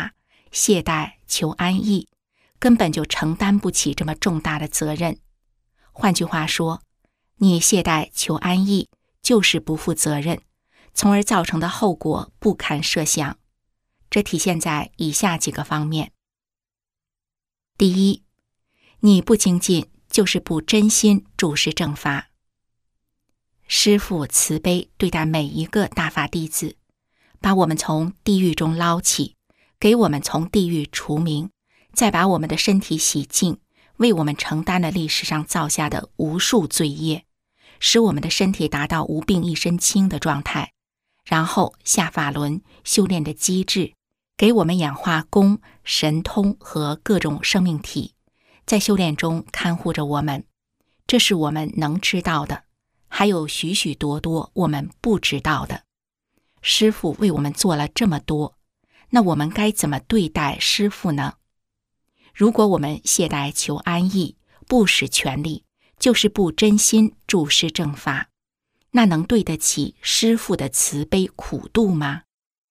懈怠求安逸，根本就承担不起这么重大的责任。换句话说，你懈怠求安逸就是不负责任，从而造成的后果不堪设想。这体现在以下几个方面。第一，你不精进就是不真心注释正法。师父慈悲对待每一个大法弟子，把我们从地狱中捞起，给我们从地狱除名，再把我们的身体洗净，为我们承担了历史上造下的无数罪业，使我们的身体达到无病一身轻的状态，然后下法轮修炼的机制，给我们演化功、神通和各种生命体，在修炼中看护着我们。这是我们能知道的，还有许许多多我们不知道的。师父为我们做了这么多，那我们该怎么对待师父呢？如果我们懈怠求安逸，不使全力，就是不真心注释正法，那能对得起师父的慈悲苦度吗？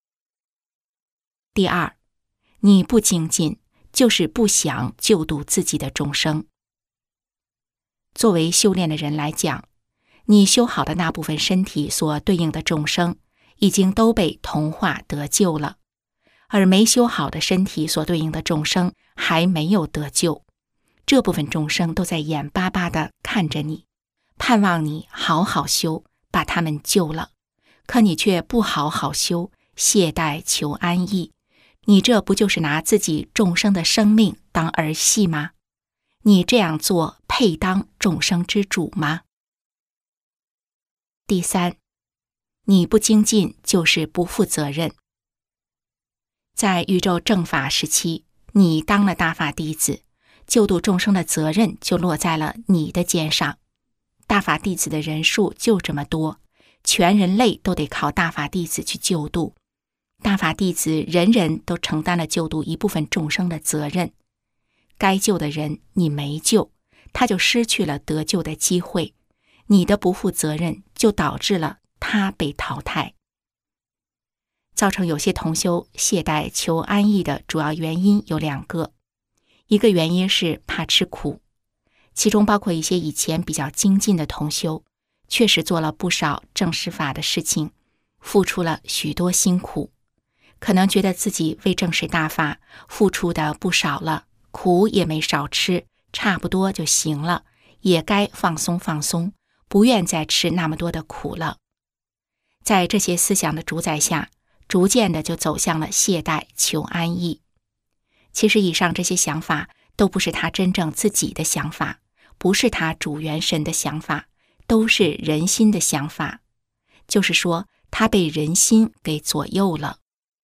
第二，你不精进，就是不想救度自己的众生。作为修炼的人来讲，你修好的那部分身体所对应的众生，已经都被同化得救了，而没修好的身体所对应的众生还没有得救。这部分众生都在眼巴巴地看着你，盼望你好好修，把他们救了，可你却不好好修，懈怠求安逸。你这不就是拿自己众生的生命当儿戏吗？你这样做配当众生之主吗？第三，你不精进就是不负责任。在宇宙正法时期，你当了大法弟子，救度众生的责任就落在了你的肩上。大法弟子的人数就这么多，全人类都得靠大法弟子去救度。大法弟子人人都承担了救度一部分众生的责任，该救的人你没救，他就失去了得救的机会，你的不负责任就导致了他被淘汰。造成有些同修懈怠求安逸的主要原因有2个，一个原因是怕吃苦，其中包括一些以前比较精进的同修，确实做了不少正实法的事情，付出了许多辛苦，可能觉得自己为正实大法付出的不少了，苦也没少吃，差不多就行了，也该放松放松，不愿再吃那么多的苦了。在这些思想的主宰下，逐渐的就走向了懈怠求安逸。其实以上这些想法都不是他真正自己的想法，不是他主元神的想法，都是人心的想法，就是说他被人心给左右了。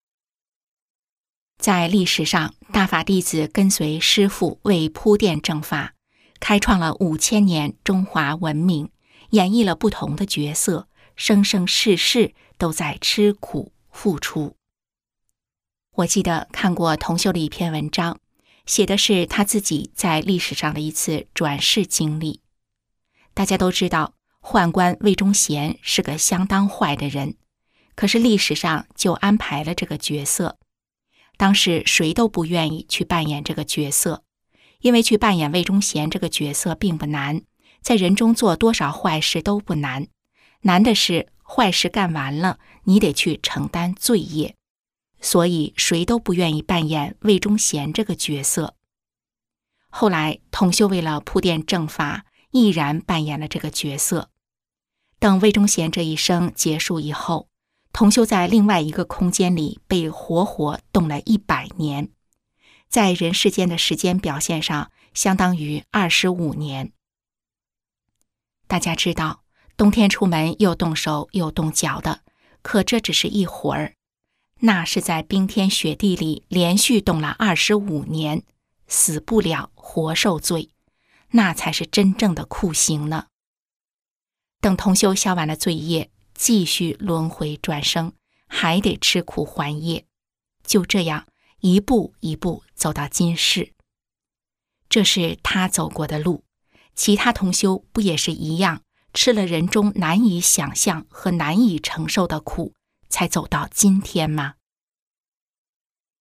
在历史上，大法弟子跟随师父为铺垫正法，开创了5000年中华文明，演绎了不同的角色，生生世世都在吃苦付出。我记得看过同修的一篇文章，写的是他自己在历史上的一次转世经历。大家都知道，宦官魏忠贤是个相当坏的人，可是历史上就安排了这个角色。当时谁都不愿意去扮演这个角色，因为去扮演魏忠贤这个角色并不难，在人中做多少坏事都不难，难的是坏事干完了，你得去承担罪业，所以谁都不愿意扮演魏忠贤这个角色。后来同修为了铺垫正法，毅然扮演了这个角色。等魏忠贤这一生结束以后，同修在另外一个空间里被活活冻了100年，在人世间的时间表现上相当于25年。大家知道，冬天出门又冻手又冻脚的，可这只是一会儿，那是在冰天雪地里连续冻了25年，死不了活受罪，那才是真正的酷刑呢。等同修消完了罪业，继续轮回转生，还得吃苦还业，就这样一步一步走到今世。这是他走过的路，其他同修不也是一样，吃了人中难以想象和难以承受的苦，才走到今天吗？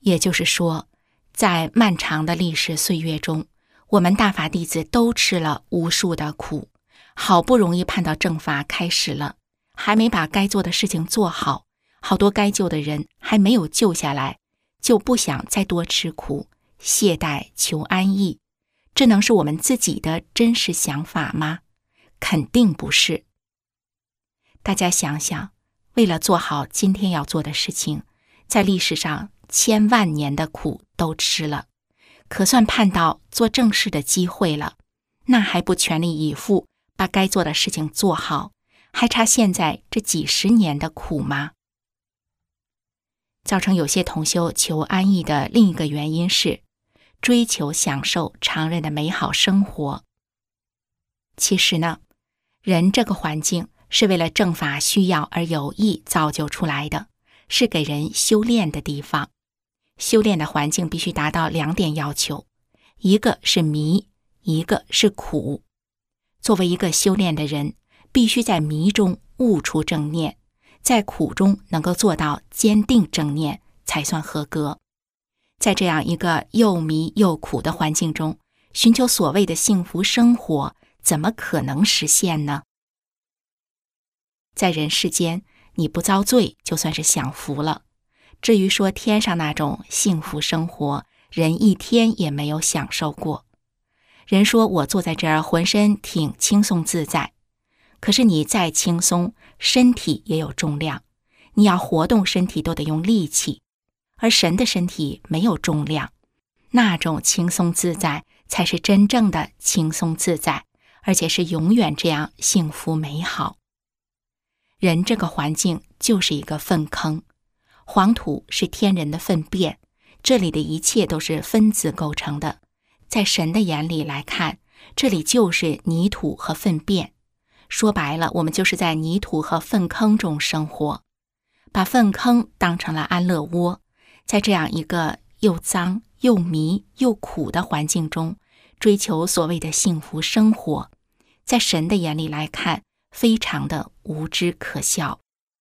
也就是说，在漫长的历史岁月中，我们大法弟子都吃了无数的苦，好不容易盼到正法开始了，还没把该做的事情做好，好多该救的人还没有救下来，就不想再多吃苦，懈怠求安逸。这能是我们自己的真实想法吗？肯定不是。大家想想，为了做好今天要做的事情，在历史上千万年的苦都吃了，可算盼到做正事的机会了，那还不全力以赴把该做的事情做好，还差现在这几十年的苦吗？造成有些同修求安逸的另一个原因是追求享受常人的美好生活。其实呢，人这个环境是为了正法需要而有意造就出来的，是给人修炼的地方。修炼的环境必须达到2点要求，一个是迷，一个是苦。作为一个修炼的人，必须在迷中悟出正念，在苦中能够做到坚定正念，才算合格。在这样一个又迷又苦的环境中，寻求所谓的幸福生活，怎么可能实现呢？在人世间，你不遭罪就算是享福了。至于说天上那种幸福生活，人一天也没有享受过。人说我坐在这儿浑身挺轻松自在，可是你再轻松，身体也有重量，你要活动身体都得用力气，而神的身体没有重量，那种轻松自在才是真正的轻松自在，而且是永远这样幸福美好。人这个环境就是一个粪坑，黄土是天人的粪便，这里的一切都是分子构成的，在神的眼里来看，这里就是泥土和粪便。说白了，我们就是在泥土和粪坑中生活，把粪坑当成了安乐窝，在这样一个又脏又迷又苦的环境中，追求所谓的幸福生活，在神的眼里来看，非常的无知可笑。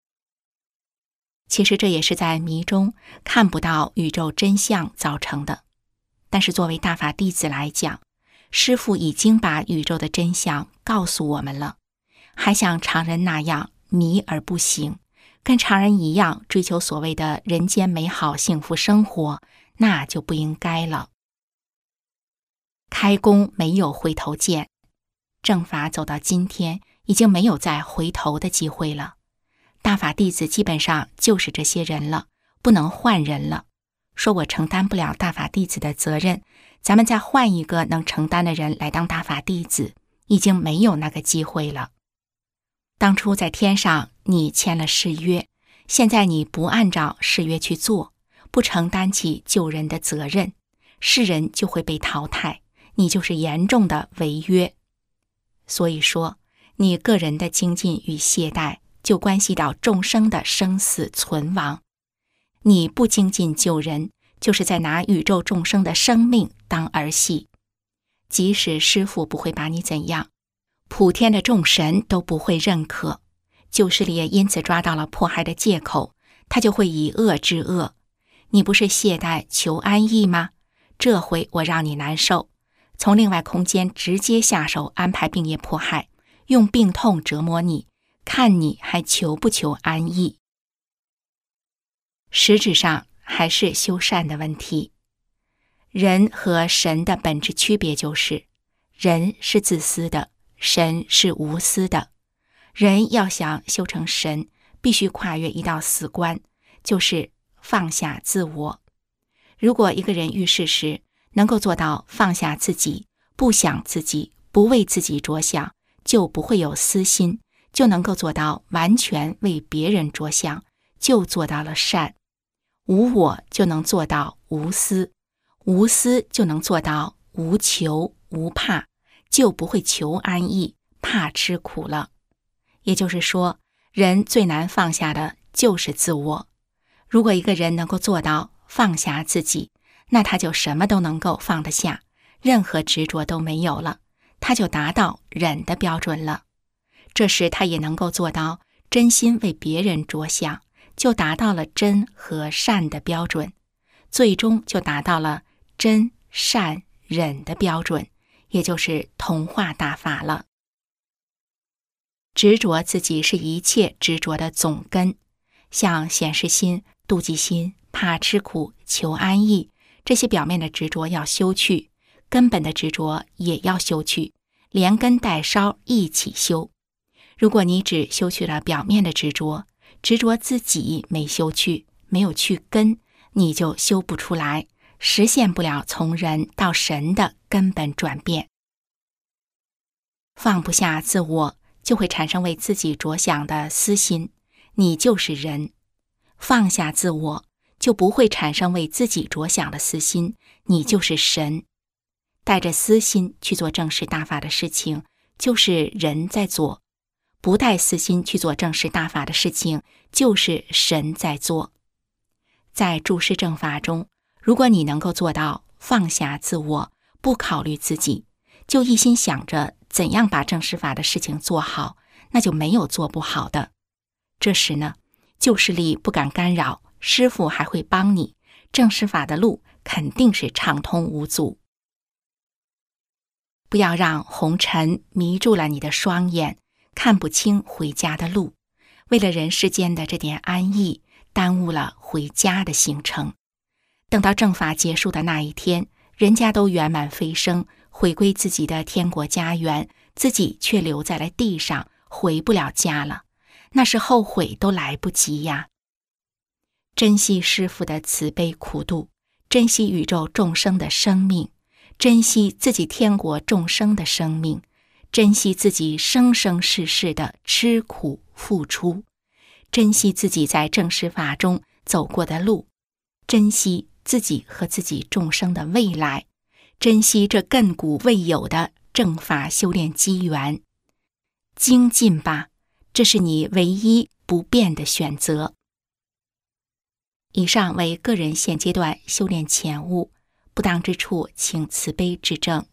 其实这也是在迷中看不到宇宙真相造成的。但是作为大法弟子来讲，师父已经把宇宙的真相告诉我们了，还像常人那样迷而不行，跟常人一样追求所谓的人间美好幸福生活，那就不应该了。开弓没有回头箭，正法走到今天已经没有再回头的机会了。大法弟子基本上就是这些人了，不能换人了。说我承担不了大法弟子的责任，咱们再换一个能承担的人来当大法弟子，已经没有那个机会了。当初在天上你签了誓约，现在你不按照誓约去做，不承担起救人的责任，世人就会被淘汰，你就是严重的违约。所以说，你个人的精进与懈怠就关系到众生的生死存亡。你不精进救人，就是在拿宇宙众生的生命当儿戏。即使师父不会把你怎样，普天的众神都不会认可，旧势力也因此抓到了迫害的借口，他就会以恶制恶。你不是懈怠求安逸吗？这回我让你难受，从另外空间直接下手安排病业迫害，用病痛折磨你，看你还求不求安逸。实质上还是修善的问题。人和神的本质区别就是，人是自私的，神是无私的。人要想修成神，必须跨越一道死关，就是放下自我。如果一个人遇事时能够做到放下自己，不想自己，不为自己着想，就不会有私心，就能够做到完全为别人着想，就做到了善。无我就能做到无私，无私就能做到无求无怕，就不会求安逸，怕吃苦了。也就是说，人最难放下的就是自我。如果一个人能够做到放下自己，那他就什么都能够放得下，任何执着都没有了，他就达到忍的标准了。这时他也能够做到真心为别人着想，就达到了真和善的标准。 最终就达到了真、善、忍的标准，也就是同化大法了。执着自己是一切执着的总根，像显示心、妒忌心、怕吃苦、求安逸，这些表面的执着要修去，根本的执着也要修去，连根带梢一起修。如果你只修去了表面的执着，执着自己没修去，没有去根，你就修不出来，实现不了从人到神的根本转变。放不下自我，就会产生为自己着想的私心，你就是人；放下自我，就不会产生为自己着想的私心，你就是神。带着私心去做正式大法的事情，就是人在做；不带私心去做正式大法的事情，就是神在做。在注释正法中，如果你能够做到放下自我，不考虑自己，就一心想着怎样把正式法的事情做好，那就没有做不好的。这时呢，旧势力不敢干扰，师父还会帮你，正式法的路肯定是畅通无阻。不要让红尘迷住了你的双眼，看不清回家的路，为了人世间的这点安逸，耽误了回家的行程。等到正法结束的那一天，人家都圆满飞升，回归自己的天国家园，自己却留在了地上，回不了家了，那是后悔都来不及呀。珍惜师父的慈悲苦度，珍惜宇宙众生的生命，珍惜自己天国众生的生命，珍惜自己生生世世的吃苦付出，珍惜自己在正式法中走过的路，珍惜自己和自己众生的未来，珍惜这亘古未有的正法修炼机缘。精进吧，这是你唯一不变的选择。以上为个人现阶段修炼前悟，不当之处请慈悲指正。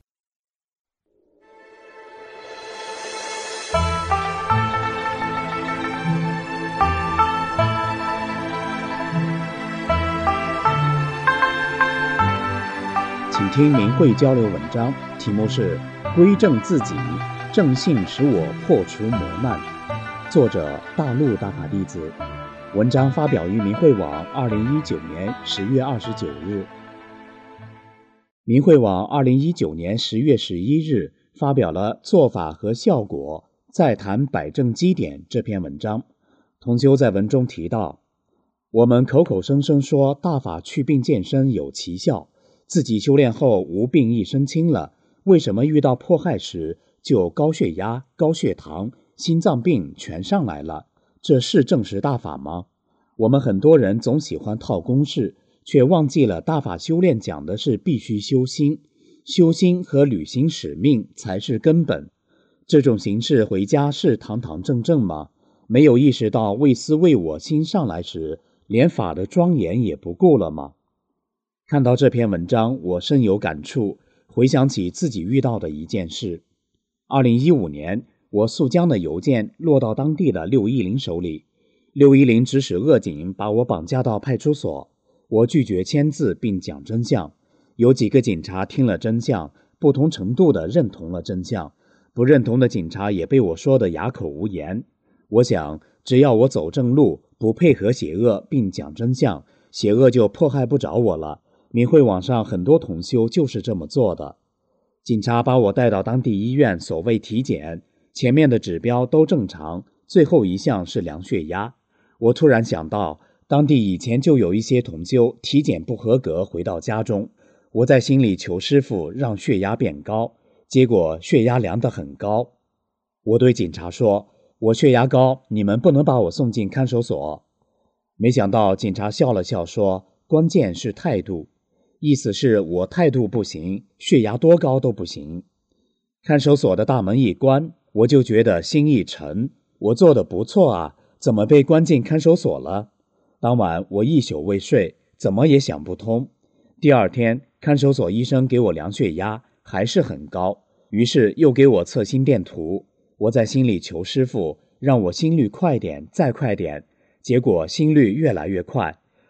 请听明慧交流文章，题目是归正自己，正信使我破除磨难，作者大陆大法弟子。文章发表于明慧网2019年10月29日。明慧网2019年10月11日发表了做法和效果，再谈摆正基点这篇文章。同修在文中提到，我们口口声声说大法祛病健身有奇效，自己修炼后无病一身轻了，为什么遇到迫害时就高血压、高血糖、心脏病全上来了？这是正实大法吗？我们很多人总喜欢套公式，却忘记了大法修炼讲的是必须修心，修心和履行使命才是根本。这种形式回家是堂堂正正吗？没有意识到为私为我心上来时，连法的庄严也不顾了吗？看到这篇文章，我深有感触，回想起自己遇到的一件事。2015年，我溯江的邮件落到当地的610手里，610指使恶警把我绑架到派出所，我拒绝签字并讲真相。有几个警察听了真相，不同程度地认同了真相，不认同的警察也被我说得哑口无言。我想，只要我走正路，不配合邪恶并讲真相，邪恶就迫害不着我了。明慧网上很多同修就是这么做的。警察把我带到当地医院所谓体检，前面的指标都正常，最后一项是量血压。我突然想到，当地以前就有一些同修体检不合格回到家中，我在心里求师父让血压变高，结果血压量得很高。我对警察说，我血压高，你们不能把我送进看守所。没想到警察笑了笑说，关键是态度，意思是我态度不行，血压多高都不行。看守所的大门一关，我就觉得心一沉，我做得不错啊，怎么被关进看守所了？当晚我一宿未睡，怎么也想不通。第二天，看守所医生给我量血压，还是很高，于是又给我测心电图。我在心里求师父，让我心率快点，再快点。结果心率越来越快，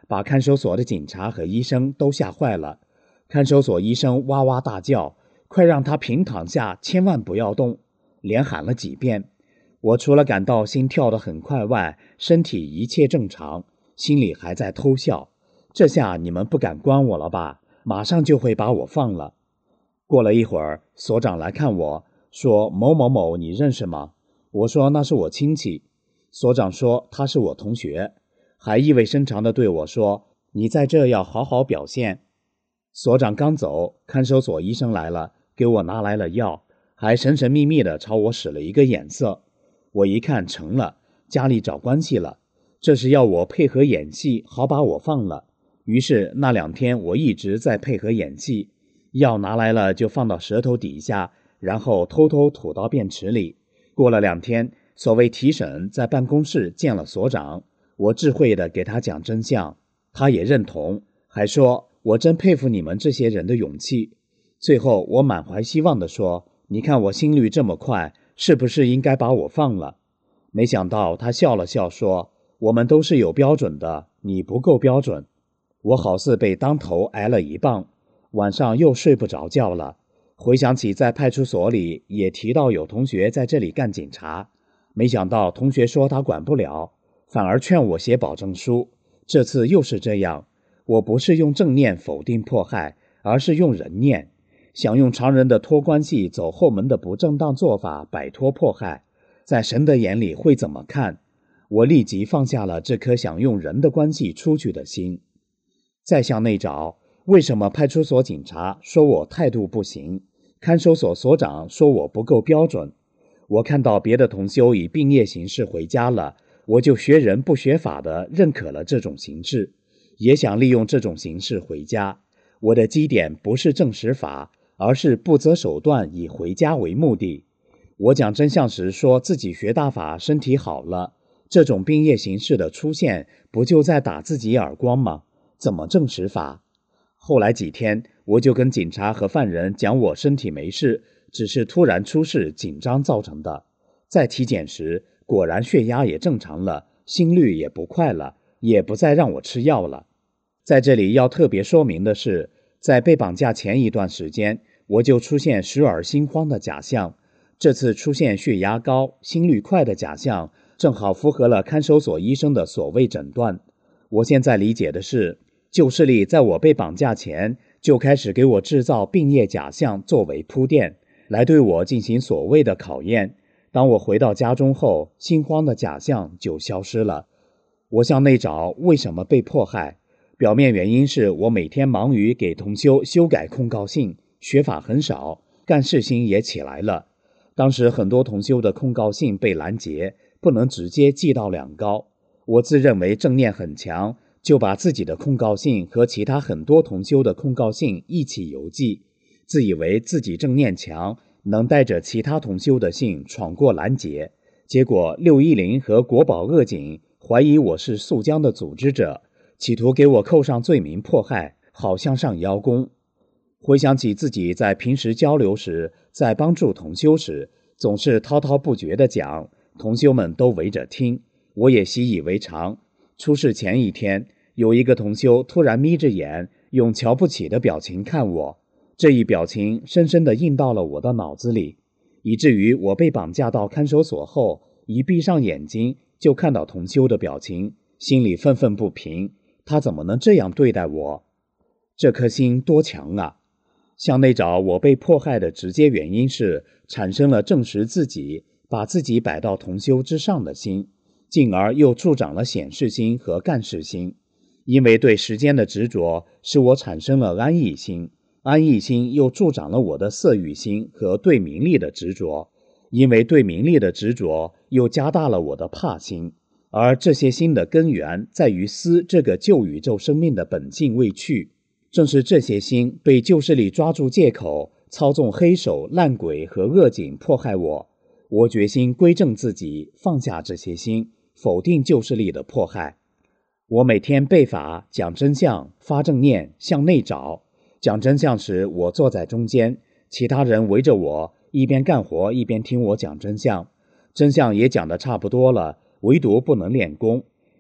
把看守所的警察和医生都吓坏了。看守所医生哇哇大叫，快让他平躺下，千万不要动，连喊了几遍。我除了感到心跳得很快外，身体一切正常，心里还在偷笑。这下你们不敢关我了吧？马上就会把我放了。过了一会儿，所长来看我，说某某某你认识吗？我说那是我亲戚。所长说他是我同学，还意味深长地对我说，你在这要好好表现。所长刚走，看守所医生来了，给我拿来了药，还神神秘秘地朝我使了一个眼色。我一看成了，家里找关系了，这是要我配合演戏，好把我放了。于是那2天我一直在配合演戏，药拿来了就放到舌头底下，然后偷偷吐到便池里。过了2天，所谓提审在办公室见了所长，我智慧地给他讲真相，他也认同，还说我真佩服你们这些人的勇气。最后我满怀希望地说，你看我心率这么快，是不是应该把我放了？没想到他笑了笑说，我们都是有标准的，你不够标准。我好似被当头挨了一棒，晚上又睡不着觉了。回想起在派出所里也提到有同学在这里干警察，没想到同学说他管不了，反而劝我写保证书。这次又是这样，我不是用正念否定迫害，而是用人念，想用常人的托关系走后门的不正当做法摆脱迫害，在神的眼里会怎么看？我立即放下了这颗想用人的关系出去的心。再向内找，为什么派出所警察说我态度不行，看守所所长说我不够标准？我看到别的同修以并业形式回家了，我就学人不学法的认可了这种形式，也想利用这种形式回家。我的基点不是正实法，而是不择手段以回家为目的。我讲真相时说自己学大法身体好了，这种并业形式的出现不就在打自己耳光吗？怎么正实法？后来几天我就跟警察和犯人讲我身体没事，只是突然出事紧张造成的。在体检时果然血压也正常了，心率也不快了，也不再让我吃药了。在这里要特别说明的是，在被绑架前一段时间，我就出现时而心慌的假象，这次出现血压高、心率快的假象，正好符合了看守所医生的所谓诊断。我现在理解的是，旧势力在我被绑架前就开始给我制造并业假象作为铺垫，来对我进行所谓的考验。当我回到家中后，心慌的假象就消失了。我向内找为什么被迫害，表面原因是我每天忙于给同修修改控告信，学法很少，干事心也起来了。当时很多同修的控告信被拦截，不能直接寄到两高。我自认为正念很强，就把自己的控告信和其他很多同修的控告信一起邮寄，自以为自己正念强，能带着其他同修的信闯过拦截。结果610和国保恶警怀疑我是肃江的组织者，企图给我扣上罪名迫害，好像上邀功。回想起自己在平时交流时，在帮助同修时，总是滔滔不绝地讲，同修们都围着听，我也习以为常。出事前一天，有一个同修突然眯着眼，用瞧不起的表情看我，这一表情深深地印到了我的脑子里，以至于我被绑架到看守所后，一闭上眼睛就看到同修的表情，心里愤愤不平，他怎么能这样对待我？这颗心多强啊！向内找我被迫害的直接原因是产生了证实自己把自己摆到同修之上的心，进而又助长了显示心和干事心。因为对时间的执着，使我产生了安逸心，安逸心又助长了我的色欲心和对名利的执着，因为对名利的执着，又加大了我的怕心。而这些心的根源在于思这个旧宇宙生命的本性未去，正是这些心被旧势力抓住借口，操纵黑手、烂鬼和恶警迫害我。我决心归正自己，放下这些心，否定旧势力的迫害。我每天背法、讲真相、发正念、向内找。讲真相时，我坐在中间，其他人围着我，一边干活一边听我讲真相。真相也讲得差不多了，唯独不能练功。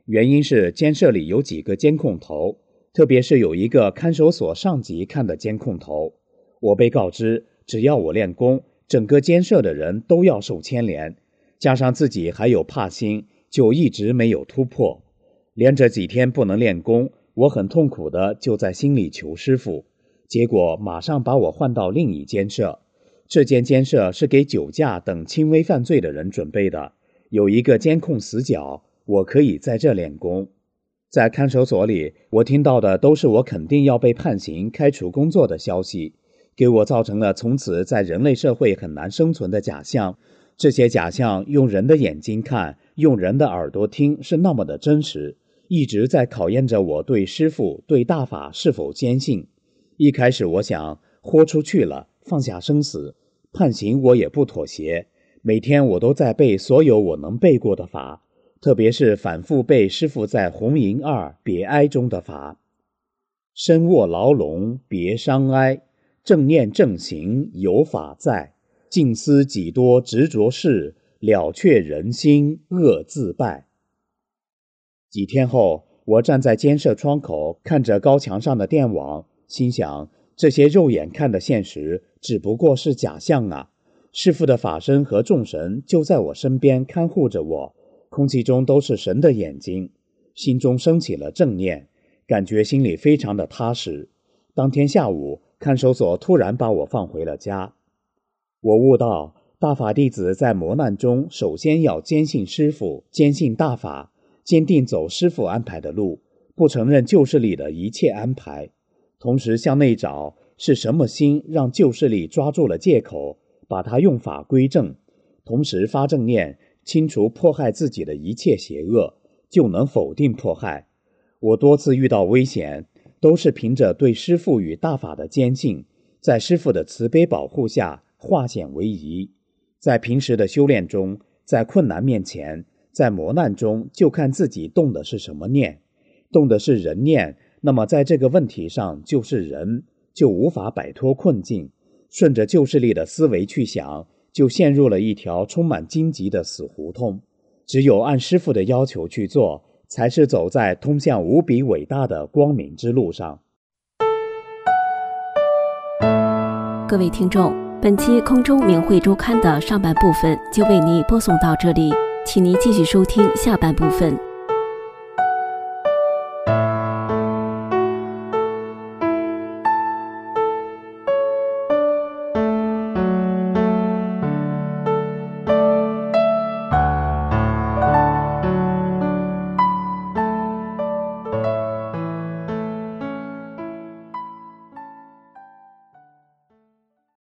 原因是监舍里有几个监控头，特别是有一个看守所上级看的监控头。我被告知，只要我练功，整个监舍的人都要受牵连，加上自己还有怕心，就一直没有突破。连着几天不能练功，我很痛苦的就在心里求师父，结果马上把我换到另一监舍。这间监舍是给酒驾等轻微犯罪的人准备的，有一个监控死角，我可以在这练功。在看守所里，我听到的都是我肯定要被判刑、开除工作的消息，给我造成了从此在人类社会很难生存的假象。这些假象用人的眼睛看，用人的耳朵听，是那么的真实，一直在考验着我对师父、对大法是否坚信。一开始我想豁出去了，放下生死，判刑我也不妥协。每天我都在背所有我能背过的法，特别是反复背师父在红银二别哀中的法：身卧牢笼别伤哀，正念正行有法在，静思几多执着事，了却人心恶自败。几天后，我站在监舍窗口，看着高墙上的电网，心想，这些肉眼看的现实只不过是假象啊！师父的法身和众神就在我身边看护着我，空气中都是神的眼睛，心中升起了正念，感觉心里非常的踏实。当天下午，看守所突然把我放回了家。我悟到，大法弟子在磨难中，首先要坚信师父，坚信大法，坚定走师父安排的路，不承认旧势力的一切安排。同时向内找，是什么心让旧势力抓住了借口，把它用法归正，同时发正念，清除迫害自己的一切邪恶，就能否定迫害。我多次遇到危险，都是凭着对师父与大法的坚信，在师父的慈悲保护下化险为夷。在平时的修炼中，在困难面前，在磨难中，就看自己动的是什么念。动的是人念，那么在这个问题上就是人，就无法摆脱困境。顺着旧势力的思维去想，就陷入了一条充满荆棘的死胡同。只有按师父的要求去做，才是走在通向无比伟大的光明之路上。 各位听众，本期空中明慧周刊的上半部分就为您播送到这里，请您继续收听下半部分。